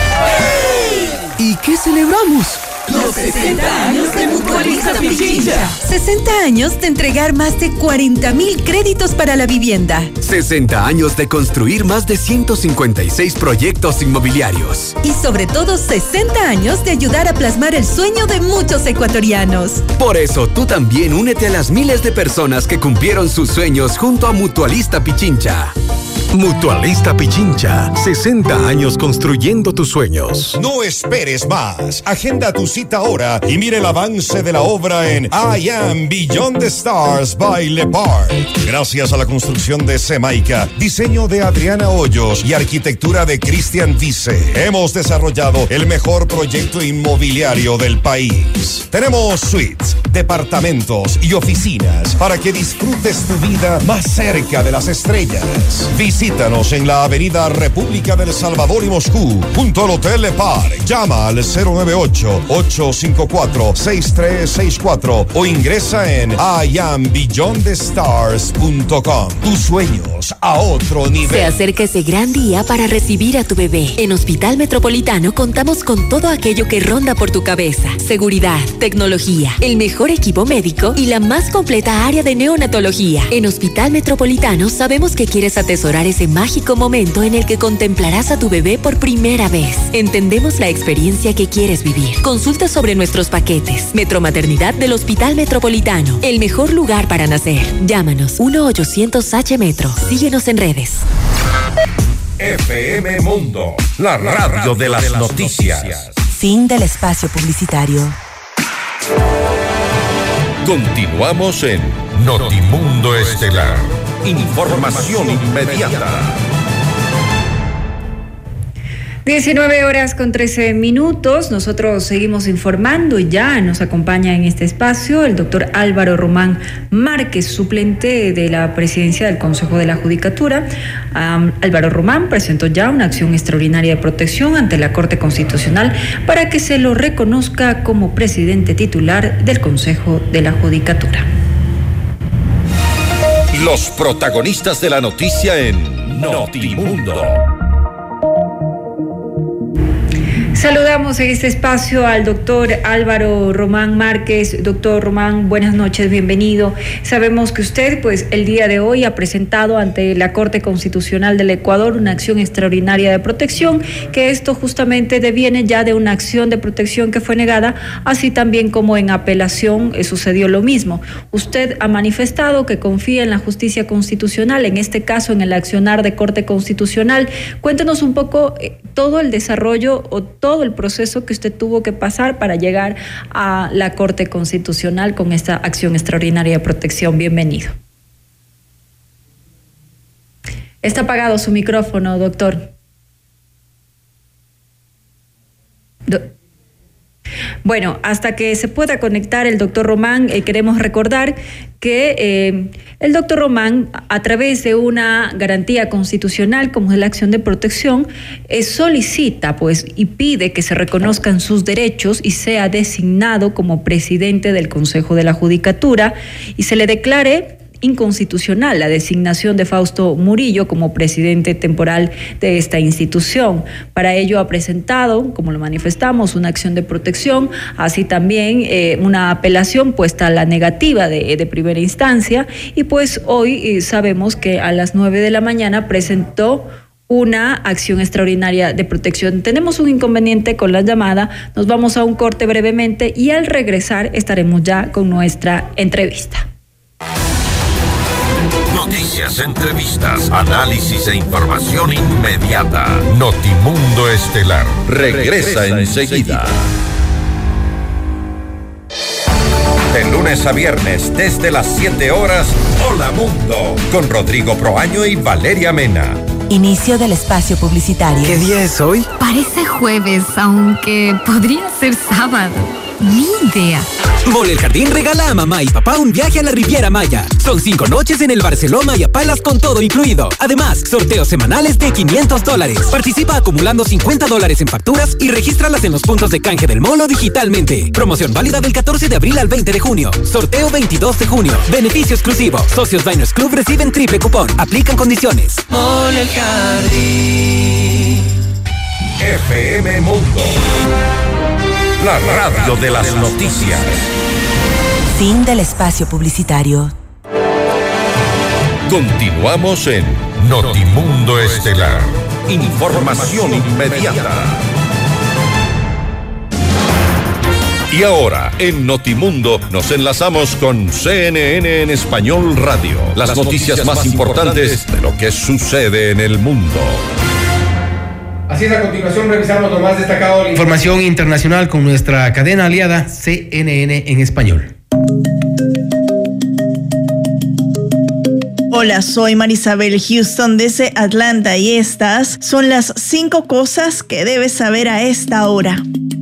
¿Y qué celebramos? Los 60 años de Mutualista Pichincha. 60 años de entregar más de 40,000 créditos para la vivienda. 60 años de construir más de 156 proyectos inmobiliarios. Y sobre todo 60 años de ayudar a plasmar el sueño de muchos ecuatorianos. Por eso tú también únete a las miles de personas que cumplieron sus sueños junto a Mutualista Pichincha. Mutualista Pichincha, 60 años construyendo tus sueños. No esperes más. Agenda tu cita ahora y mire el avance de la obra en I Am Beyond the Stars by Le Parc. Gracias a la construcción de Semaica, diseño de Adriana Hoyos y arquitectura de Cristian Vice, hemos desarrollado el mejor proyecto inmobiliario del país. Tenemos suites, departamentos y oficinas para que disfrutes tu vida más cerca de las estrellas. Visítanos en la avenida República del Salvador y Moscú, junto al Hotel Le Parc. Llama al 098-854-6364 o ingresa en iambeyondthestars.com. Tus sueños a otro nivel. Se acerca ese gran día para recibir a tu bebé. En Hospital Metropolitano contamos con todo aquello que ronda por tu cabeza. Seguridad, tecnología, el mejor equipo médico y la más completa área de neonatología. En Hospital Metropolitano sabemos que quieres atesorar ese mágico momento en el que contemplarás a tu bebé por primera vez. Entendemos la experiencia que quieres vivir. Consulta sobre nuestros paquetes. Metromaternidad del Hospital Metropolitano. El mejor lugar para nacer. Llámanos 1-800-H-METRO. Síguenos en redes. FM Mundo, la radio de las noticias. Fin del espacio publicitario. Continuamos en Notimundo Estelar. Información inmediata. 19:13. Nosotros seguimos informando y ya nos acompaña en este espacio el doctor Álvaro Román Márquez, suplente de la presidencia del Consejo de la Judicatura. Álvaro Román presentó ya una acción extraordinaria de protección ante la Corte Constitucional para que se lo reconozca como presidente titular del Consejo de la Judicatura. Los protagonistas de la noticia en Notimundo. Saludamos en este espacio al doctor Álvaro Román Márquez. Doctor Román, buenas noches, bienvenido. Sabemos que usted, el día de hoy ha presentado ante la Corte Constitucional del Ecuador una acción extraordinaria de protección, que esto justamente deviene ya de una acción de protección que fue negada, así también como en apelación sucedió lo mismo. Usted ha manifestado que confía en la justicia constitucional, en este caso en el accionar de Corte Constitucional. Cuéntenos un poco todo el desarrollo o todo el proceso que usted tuvo que pasar para llegar a la Corte Constitucional con esta acción extraordinaria de protección. Bienvenido. Está apagado su micrófono, doctor. Bueno, hasta que se pueda conectar el doctor Román, queremos recordar que el doctor Román, a través de una garantía constitucional como es la acción de protección, solicita y pide que se reconozcan sus derechos y sea designado como presidente del Consejo de la Judicatura y se le declare inconstitucional la designación de Fausto Murillo como presidente temporal de esta institución. Para ello ha presentado, como lo manifestamos, una acción de protección, así también una apelación puesta a la negativa de primera instancia y hoy sabemos que a las 9 de la mañana presentó una acción extraordinaria de protección. Tenemos un inconveniente con la llamada, nos vamos a un corte brevemente y al regresar estaremos ya con nuestra entrevista. Noticias, entrevistas, análisis e información inmediata. Notimundo Estelar regresa enseguida. De lunes a viernes, desde las 7 horas, Hola Mundo, con Rodrigo Proaño y Valeria Mena. Inicio del espacio publicitario. ¿Qué día es hoy? Parece jueves, aunque podría ser sábado. Mi idea. Mole El Jardín regala a mamá y papá un viaje a la Riviera Maya. Son 5 noches en el Barceló Maya Palace con todo incluido. Además, sorteos semanales de $500. Participa acumulando $50 en facturas y regístralas en los puntos de canje del Molo digitalmente. Promoción válida del 14 de abril al 20 de junio. Sorteo 22 de junio. Beneficio exclusivo. Socios Diners Club reciben triple cupón. Aplican condiciones. Mole El Jardín. FM Mundo. La radio de las noticias. Fin del espacio publicitario. Continuamos en Notimundo Estelar. Información inmediata. Y ahora, en Notimundo, nos enlazamos con CNN en Español Radio. Las noticias más importantes de lo que sucede en el mundo. Así es, a continuación revisamos lo más destacado de la información internacional con nuestra cadena aliada CNN en español. Hola, soy Marisabel Houston desde Atlanta y estas son las 5 cosas que debes saber a esta hora.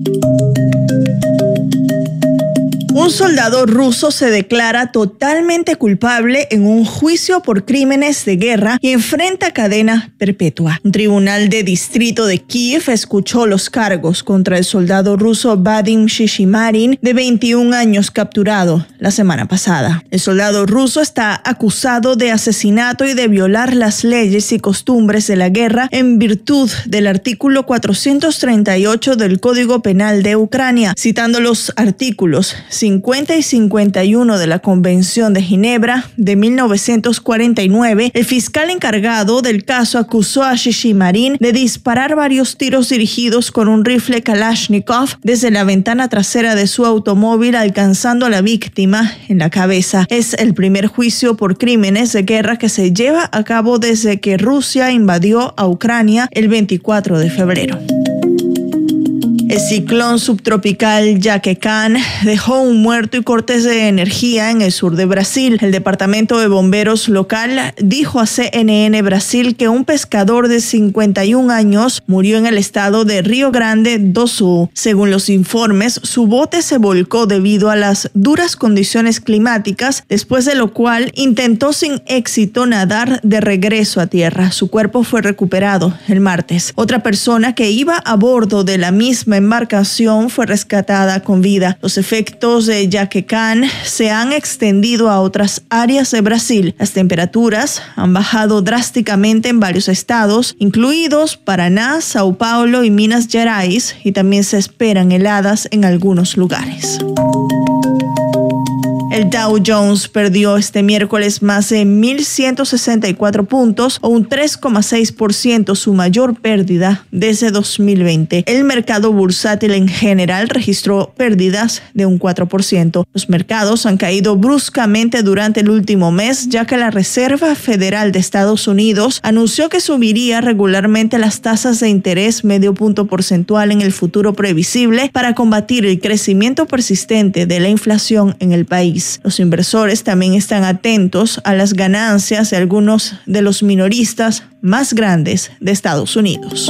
Un soldado ruso se declara totalmente culpable en un juicio por crímenes de guerra y enfrenta cadena perpetua. Un tribunal de distrito de Kiev escuchó los cargos contra el soldado ruso Vadim Shishimarin, de 21 años, capturado la semana pasada. El soldado ruso está acusado de asesinato y de violar las leyes y costumbres de la guerra en virtud del artículo 438 del Código Penal de Ucrania, citando los artículos 50 y 51 de la Convención de Ginebra de 1949, el fiscal encargado del caso acusó a Shishimarin de disparar varios tiros dirigidos con un rifle Kalashnikov desde la ventana trasera de su automóvil, alcanzando a la víctima en la cabeza. Es el primer juicio por crímenes de guerra que se lleva a cabo desde que Rusia invadió a Ucrania el 24 de febrero. El ciclón subtropical Jaquecán dejó un muerto y cortes de energía en el sur de Brasil. El departamento de bomberos local dijo a CNN Brasil que un pescador de 51 años murió en el estado de Río Grande do Sul. Según los informes, su bote se volcó debido a las duras condiciones climáticas, después de lo cual intentó sin éxito nadar de regreso a tierra. Su cuerpo fue recuperado el martes. Otra persona que iba a bordo de la misma embarcación fue rescatada con vida. Los efectos de Jaquecán se han extendido a otras áreas de Brasil. Las temperaturas han bajado drásticamente en varios estados, incluidos Paraná, Sao Paulo y Minas Gerais, y también se esperan heladas en algunos lugares. El Dow Jones perdió este miércoles más de 1.164 puntos, o un 3,6%, su mayor pérdida desde 2020. El mercado bursátil en general registró pérdidas de un 4%. Los mercados han caído bruscamente durante el último mes, ya que la Reserva Federal de Estados Unidos anunció que subiría regularmente las tasas de interés medio punto porcentual en el futuro previsible para combatir el crecimiento persistente de la inflación en el país. Los inversores también están atentos a las ganancias de algunos de los minoristas más grandes de Estados Unidos.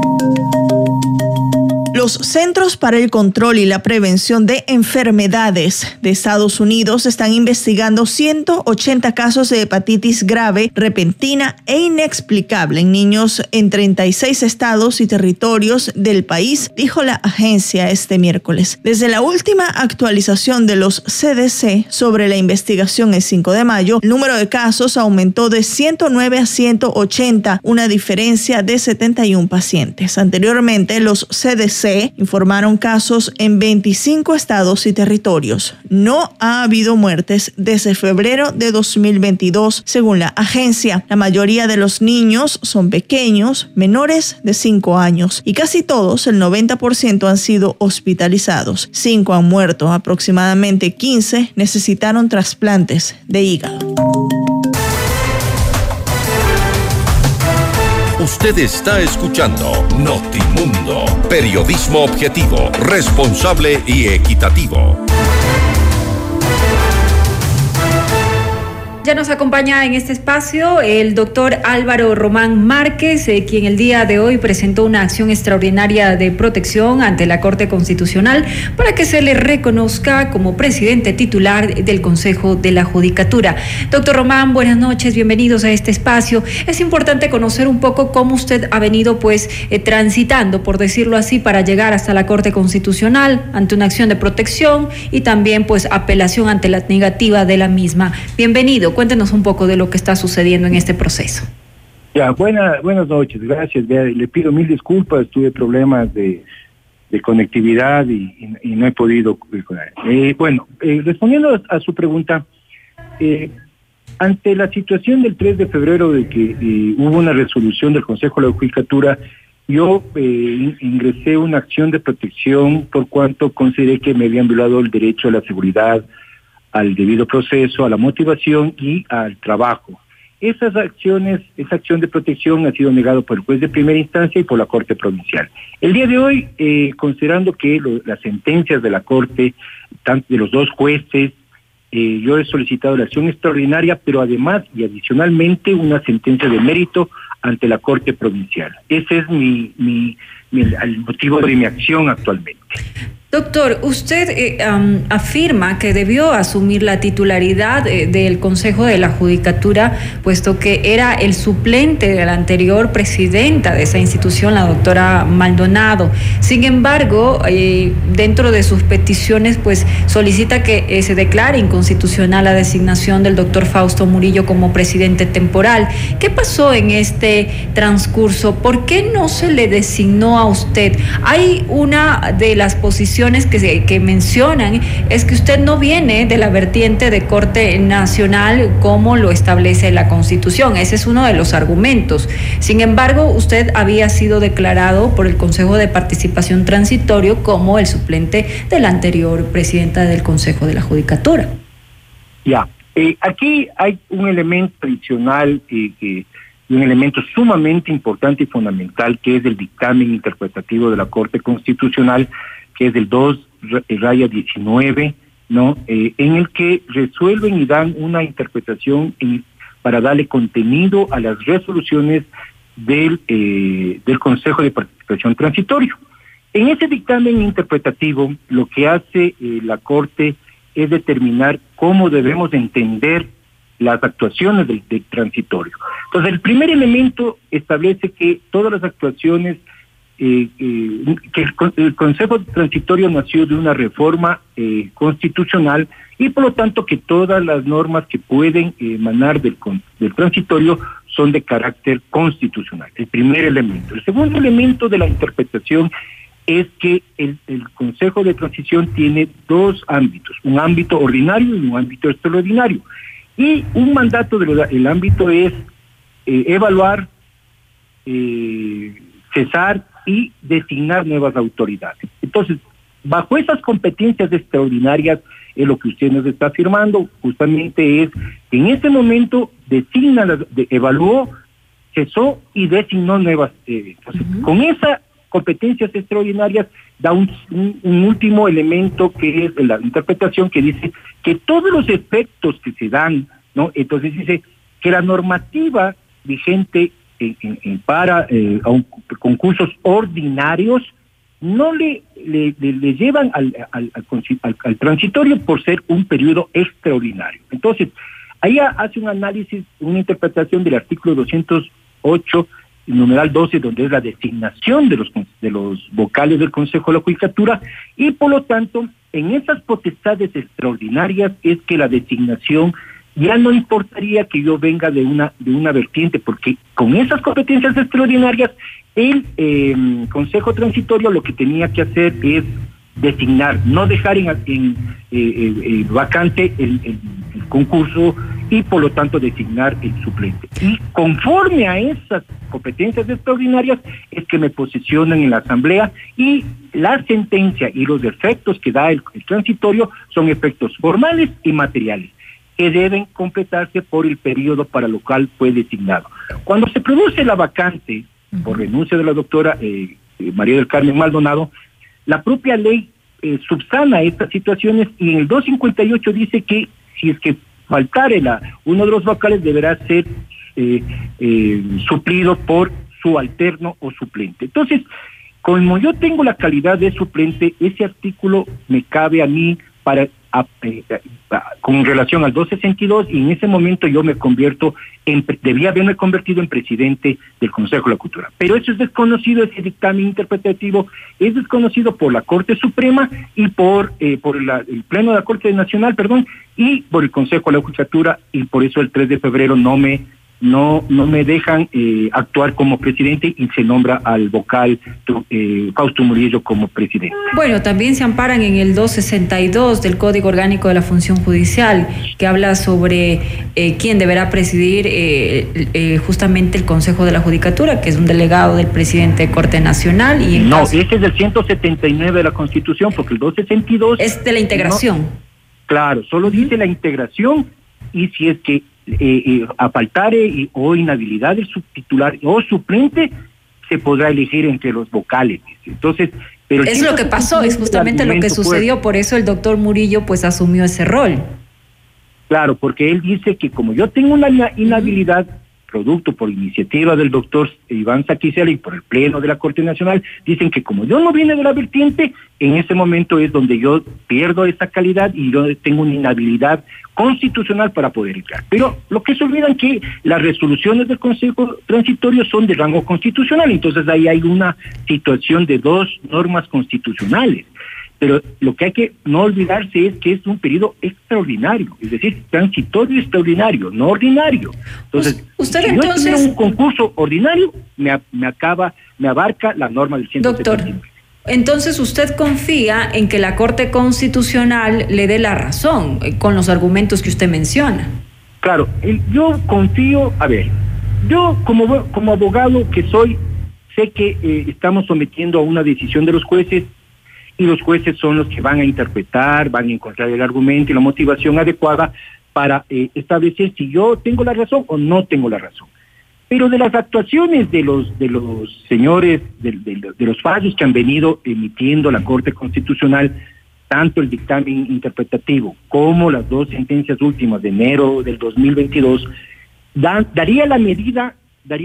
Los Centros para el Control y la Prevención de Enfermedades de Estados Unidos están investigando 180 casos de hepatitis grave, repentina e inexplicable en niños en 36 estados y territorios del país, dijo la agencia este miércoles. Desde la última actualización de los CDC sobre la investigación el 5 de mayo, el número de casos aumentó de 109 a 180, una diferencia de 71 pacientes. Anteriormente, los CDC informaron casos en 25 estados y territorios. No ha habido muertes desde febrero de 2022, según la agencia. La mayoría de los niños son pequeños, menores de 5 años, y casi todos, el 90%, han sido hospitalizados. 5 han muerto, aproximadamente 15 necesitaron trasplantes de hígado. Usted está escuchando Notimundo, periodismo objetivo, responsable y equitativo. Ya nos acompaña en este espacio el doctor Álvaro Román Márquez, quien el día de hoy presentó una acción extraordinaria de protección ante la Corte Constitucional para que se le reconozca como presidente titular del Consejo de la Judicatura. Doctor Román, buenas noches, bienvenidos a este espacio. Es importante conocer un poco cómo usted ha venido transitando, por decirlo así, para llegar hasta la Corte Constitucional ante una acción de protección y también apelación ante la negativa de la misma. Bienvenido. Cuéntenos un poco de lo que está sucediendo en este proceso. Ya, buenas noches, gracias. Le pido mil disculpas, tuve problemas de conectividad y no he podido. Respondiendo a su pregunta, ante la situación del 3 de febrero de que hubo una resolución del Consejo de la Judicatura, yo ingresé una acción de protección por cuanto consideré que me habían violado el derecho a la seguridad, al debido proceso, a la motivación y al trabajo. Esa acción de protección ha sido negada por el juez de primera instancia y por la Corte Provincial. El día de hoy, considerando que las sentencias de la Corte, tanto de los dos jueces, yo he solicitado la acción extraordinaria, pero además y adicionalmente una sentencia de mérito ante la Corte Provincial. Ese es el motivo de mi acción actualmente. Doctor, usted afirma que debió asumir la titularidad del Consejo de la Judicatura, puesto que era el suplente de la anterior presidenta de esa institución, la doctora Maldonado. Sin embargo, dentro de sus peticiones, solicita que se declare inconstitucional la designación del doctor Fausto Murillo como presidente temporal. ¿Qué pasó en este transcurso? ¿Por qué no se le designó a usted? Hay una de las posiciones que mencionan es que usted no viene de la vertiente de Corte Nacional como lo establece la Constitución. Ese es uno de los argumentos. Sin embargo, usted había sido declarado por el Consejo de Participación Transitorio como el suplente de la anterior presidenta del Consejo de la Judicatura. Ya, aquí hay un elemento adicional un elemento sumamente importante y fundamental, que es el dictamen interpretativo de la Corte Constitucional, que es del 2/19, ¿no? En el que resuelven y dan una interpretación para darle contenido a las resoluciones del Consejo de Participación Transitorio. En ese dictamen interpretativo, lo que hace la Corte es determinar cómo debemos entender las actuaciones del transitorio. Entonces, el primer elemento establece que todas las actuaciones, que el Consejo Transitorio nació de una reforma constitucional y por lo tanto que todas las normas que pueden emanar del transitorio son de carácter constitucional. El primer elemento. El segundo elemento de la interpretación es que el Consejo de Transición tiene dos ámbitos, un ámbito ordinario y un ámbito extraordinario. Y un mandato el ámbito es evaluar, cesar y designar nuevas autoridades. Entonces, bajo esas competencias extraordinarias, es lo que usted nos está afirmando, justamente es que en ese momento evaluó, cesó y designó nuevas. Entonces, con esas competencias extraordinarias da un último elemento que es la interpretación que dice que todos los efectos que se dan, ¿no? Entonces dice que la normativa vigente para concursos ordinarios no le llevan al transitorio por ser un periodo extraordinario. Entonces, ahí hace un análisis, una interpretación del artículo 208, numeral 12, donde es la designación de los vocales del Consejo de la Judicatura, y por lo tanto, en esas potestades extraordinarias es que la designación ya no importaría que yo venga de una vertiente, porque con esas competencias extraordinarias, el Consejo Transitorio lo que tenía que hacer es designar, no dejar en vacante el concurso y por lo tanto designar el suplente. Y conforme a esas competencias extraordinarias es que me posicionan en la Asamblea, y la sentencia y los efectos que da el transitorio son efectos formales y materiales. que deben completarse por el periodo para lo cual fue designado. Cuando se produce la vacante por renuncia de la doctora María del Carmen Maldonado, la propia ley subsana estas situaciones y en el 258 dice que si es que faltare uno de los vocales deberá ser suplido por su alterno o suplente. Entonces, como yo tengo la calidad de suplente, ese artículo me cabe a mí con relación al 262 y en ese momento yo debía haberme convertido en presidente del Consejo de la Cultura. Pero eso es desconocido, ese dictamen interpretativo es desconocido por la Corte Suprema y por el Pleno de la Corte Nacional, y por el Consejo de la Judicatura, y por eso el 3 de febrero no me dejan actuar como presidente y se nombra al vocal Fausto Murillo como presidente. Bueno, también se amparan en el 262 del Código Orgánico de la Función Judicial, que habla sobre quién deberá presidir justamente el Consejo de la Judicatura, que es un delegado del presidente de Corte Nacional. Ese es del 179 de la Constitución, porque el 262... Es de la integración. Claro, solo dice la integración, y si es que a faltare o inhabilidad del subtitular o suplente, se podrá elegir entre los vocales. Entonces, pero es lo que pasó, es justamente lo que sucedió, por eso el doctor Murillo pues asumió ese rol. Claro, porque él dice que como yo tengo una inhabilidad, producto por iniciativa del doctor Iván Saquicela y por el Pleno de la Corte Nacional, dicen que como yo no vine de la vertiente, en ese momento es donde yo pierdo esa calidad y yo tengo una inhabilidad constitucional para poder entrar. Pero lo que se olvidan que las resoluciones del Consejo Transitorio son de rango constitucional, entonces ahí hay una situación de dos normas constitucionales. Pero lo que hay que no olvidarse es que es un periodo extraordinario, es decir, transitorio extraordinario, no ordinario. Entonces, usted si entonces... yo tengo un concurso ordinario, me abarca la norma del 179. Doctor, entonces usted confía en que la Corte Constitucional le dé la razón con los argumentos que usted menciona. Claro, yo confío, yo como abogado que soy, sé que estamos sometiendo a una decisión de los jueces, y los jueces son los que van a interpretar, van a encontrar el argumento y la motivación adecuada para establecer si yo tengo la razón o no tengo la razón. Pero de las actuaciones de los señores, de los fallos que han venido emitiendo la Corte Constitucional, tanto el dictamen interpretativo como las dos sentencias últimas de enero del 2022, daría la medida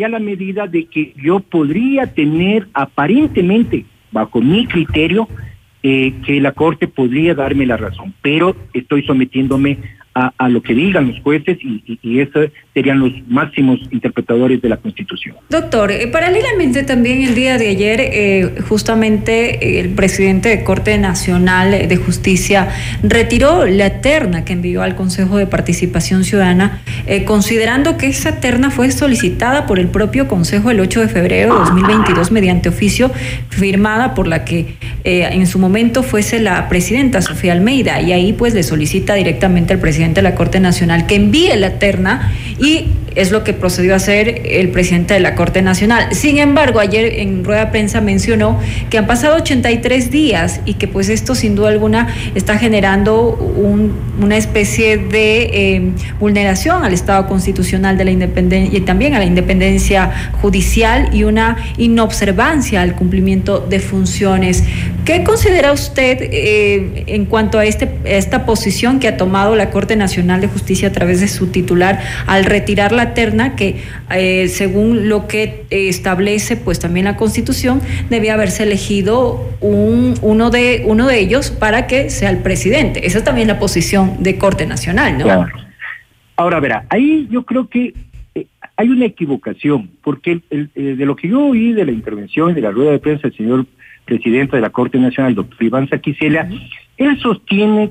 de que yo podría tener aparentemente, bajo mi criterio, que la Corte podría darme la razón, pero estoy sometiéndome a lo que digan los jueces y esos serían los máximos interpretadores de la Constitución. Doctor, paralelamente también el día de ayer justamente el presidente de Corte Nacional de Justicia retiró la terna que envió al Consejo de Participación Ciudadana, considerando que esa terna fue solicitada por el propio Consejo el 8 de febrero de 2022 mediante oficio firmada por la que en su momento fuese la presidenta Sofía Almeida, y ahí pues le solicita directamente al presidente de la Corte Nacional que envíe la terna, y es lo que procedió a hacer el presidente de la Corte Nacional. Sin embargo, ayer en rueda de prensa mencionó que han pasado 83 días y que pues esto sin duda alguna está generando una especie de vulneración al Estado constitucional de la independencia y también a la independencia judicial y una inobservancia al cumplimiento de funciones. ¿Qué considera usted en cuanto a esta posición que ha tomado la Corte Nacional de Justicia a través de su titular al retirar la terna que según lo que establece pues también la Constitución debía haberse elegido uno de ellos para que sea el presidente? Esa es también la posición de Corte Nacional, ¿no? Claro. Ahora verá, ahí yo creo que hay una equivocación, porque de lo que yo oí de la intervención de la rueda de prensa del señor presidente de la Corte Nacional, el doctor Iván Saquicela, él sostiene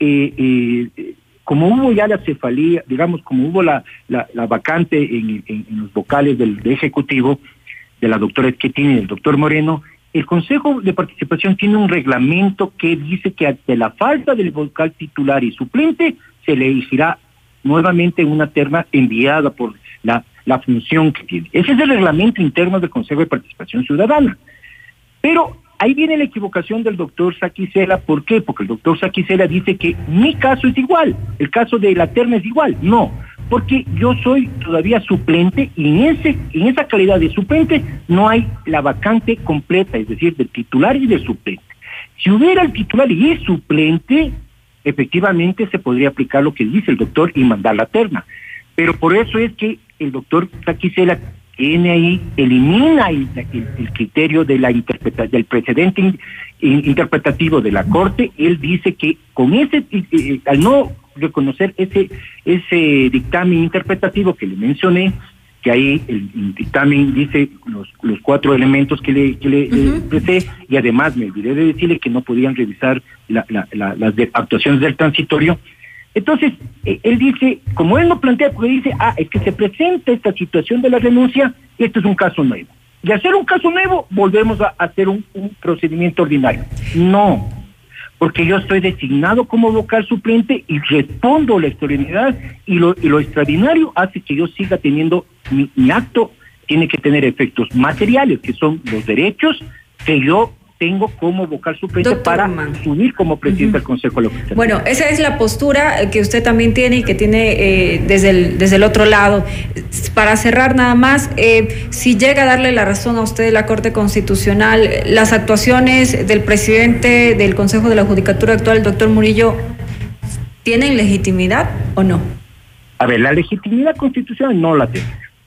que como hubo ya la cefalía, digamos, como hubo la vacante en los vocales del Ejecutivo, de la doctora Schettini y del doctor Moreno, el Consejo de Participación tiene un reglamento que dice que ante la falta del vocal titular y suplente, se le elegirá nuevamente una terna enviada por la función que tiene. Ese es el reglamento interno del Consejo de Participación Ciudadana. Pero ahí viene la equivocación del doctor Saquicela. ¿Por qué? Porque el doctor Saquicela dice que mi caso es igual, el caso de la terna es igual. No, porque yo soy todavía suplente y en esa calidad de suplente no hay la vacante completa, es decir, del titular y del suplente. Si hubiera el titular y el suplente, efectivamente se podría aplicar lo que dice el doctor y mandar la terna. Pero por eso es que el doctor Saquicela tiene ahí, elimina el criterio de del precedente interpretativo de la Corte. Él dice que con al no reconocer ese dictamen interpretativo que le mencioné, que ahí el dictamen dice los 4 elementos que le expresé, y además me olvidé de decirle que no podían revisar las actuaciones del transitorio. Entonces, él dice, como él no plantea, porque dice, es que se presenta esta situación de la renuncia, esto es un caso nuevo. De hacer un caso nuevo, volvemos a hacer un procedimiento ordinario. No, porque yo estoy designado como vocal suplente y respondo a la extraordinariedad, y lo extraordinario hace que yo siga teniendo, mi acto tiene que tener efectos materiales, que son los derechos que yo tengo como vocal suplente, doctor, para subir como presidente del Consejo Local. Bueno, esa es la postura que usted también tiene y que tiene desde el otro lado. Para cerrar nada más, si llega a darle la razón a usted la Corte Constitucional, las actuaciones del presidente del Consejo de la Judicatura actual, el doctor Murillo, ¿tienen legitimidad o no? A ver, la legitimidad constitucional no la tiene.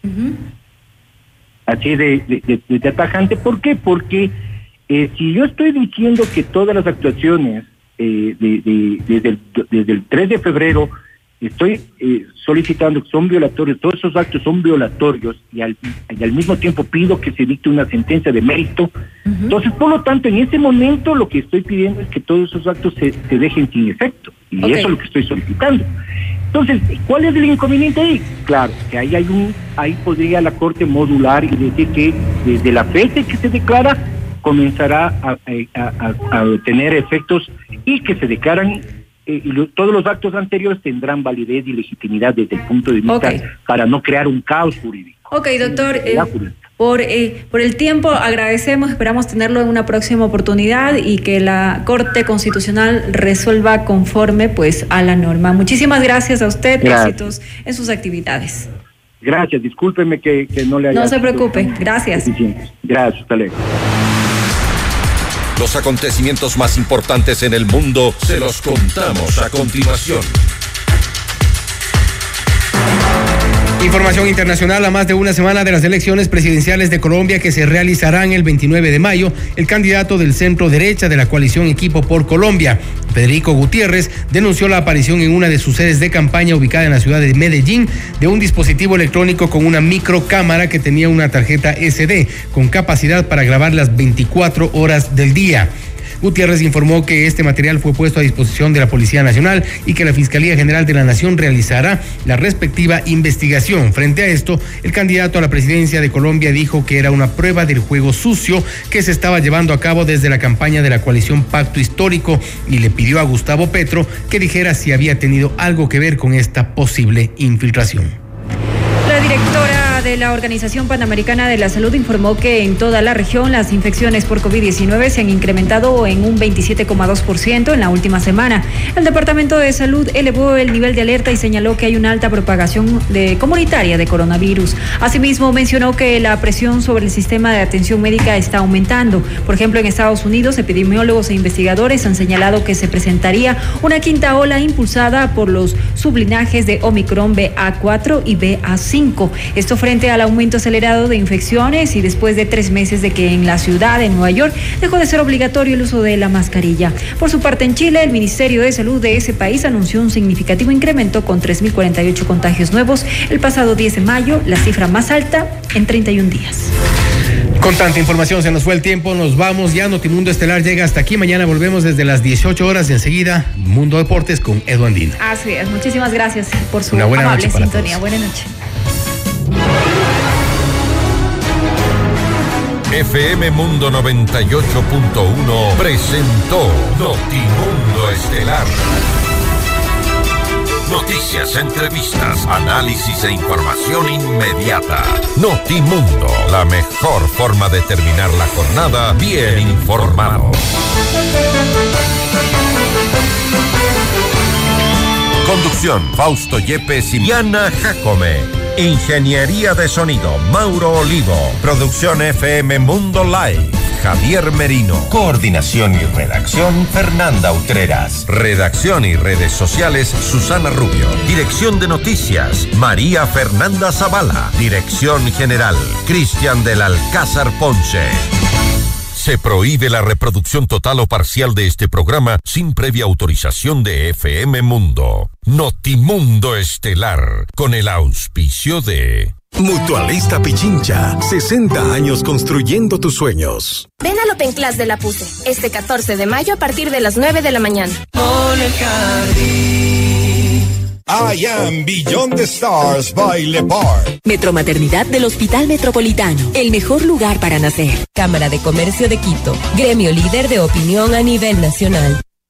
Así de atajante. ¿Por qué? Porque si yo estoy diciendo que todas las actuaciones desde el 3 de febrero estoy solicitando que son violatorios, todos esos actos son violatorios, y al mismo tiempo pido que se dicte una sentencia de mérito, entonces por lo tanto en ese momento lo que estoy pidiendo es que todos esos actos se dejen sin efecto, y eso es lo que estoy solicitando. Entonces, ¿cuál es el inconveniente ahí? Claro, que ahí podría la Corte modular y decir que desde la fecha que se declara comenzará a tener efectos, y que se declaran, todos los actos anteriores tendrán validez y legitimidad desde el punto de vista para no crear un caos jurídico. Ok, doctor, por el tiempo agradecemos, esperamos tenerlo en una próxima oportunidad y que la Corte Constitucional resuelva conforme pues a la norma. Muchísimas gracias a usted, éxitos en sus actividades. Gracias, discúlpeme que no le haya... No se preocupe, gracias. Gracias, hasta luego. Los acontecimientos más importantes en el mundo se los contamos a continuación. Información internacional. A más de una semana de las elecciones presidenciales de Colombia, que se realizarán el 29 de mayo, el candidato del centro derecha de la coalición Equipo por Colombia, Federico Gutiérrez, denunció la aparición en una de sus sedes de campaña ubicada en la ciudad de Medellín de un dispositivo electrónico con una microcámara que tenía una tarjeta SD con capacidad para grabar las 24 horas del día. Gutiérrez informó que este material fue puesto a disposición de la Policía Nacional y que la Fiscalía General de la Nación realizará la respectiva investigación. Frente a esto, el candidato a la presidencia de Colombia dijo que era una prueba del juego sucio que se estaba llevando a cabo desde la campaña de la coalición Pacto Histórico, y le pidió a Gustavo Petro que dijera si había tenido algo que ver con esta posible infiltración. La directora de la Organización Panamericana de la Salud informó que en toda la región las infecciones por COVID-19 se han incrementado en un 27,2% en la última semana. El Departamento de Salud elevó el nivel de alerta y señaló que hay una alta propagación comunitaria de coronavirus. Asimismo, mencionó que la presión sobre el sistema de atención médica está aumentando. Por ejemplo, en Estados Unidos, epidemiólogos e investigadores han señalado que se presentaría una quinta ola impulsada por los sublinajes de Omicron BA4 y BA5. Esto frente al aumento acelerado de infecciones y después de 3 meses de que en la ciudad de Nueva York dejó de ser obligatorio el uso de la mascarilla. Por su parte, en Chile, el Ministerio de Salud de ese país anunció un significativo incremento con 3.048 contagios nuevos el pasado 10 de mayo, la cifra más alta en 31 días. Con tanta información se nos fue el tiempo, nos vamos ya. Notimundo Estelar llega hasta aquí, mañana volvemos desde las 18 horas y enseguida Mundo Deportes con Edu Andino. Así es, muchísimas gracias por su amable sintonía. Buenas noches. FM Mundo 98.1 presentó Notimundo Estelar. Noticias, entrevistas, análisis e información inmediata. Notimundo, la mejor forma de terminar la jornada bien informado. Conducción, Fausto Yepes y Diana Jacome. Ingeniería de sonido, Mauro Olivo. Producción FM Mundo Live, Javier Merino. Coordinación y redacción, Fernanda Utreras. Redacción y redes sociales, Susana Rubio. Dirección de noticias, María Fernanda Zavala. Dirección general, Cristian del Alcázar Ponce. Se prohíbe la reproducción total o parcial de este programa sin previa autorización de FM Mundo. Notimundo Estelar, con el auspicio de... Mutualista Pichincha, 60 años construyendo tus sueños. Ven al Open Class de la PUSE, este 14 de mayo a partir de las 9 de la mañana. I Am Beyond the Stars by Le Parc. Metromaternidad del Hospital Metropolitano, el mejor lugar para nacer. Cámara de Comercio de Quito, gremio líder de opinión a nivel nacional.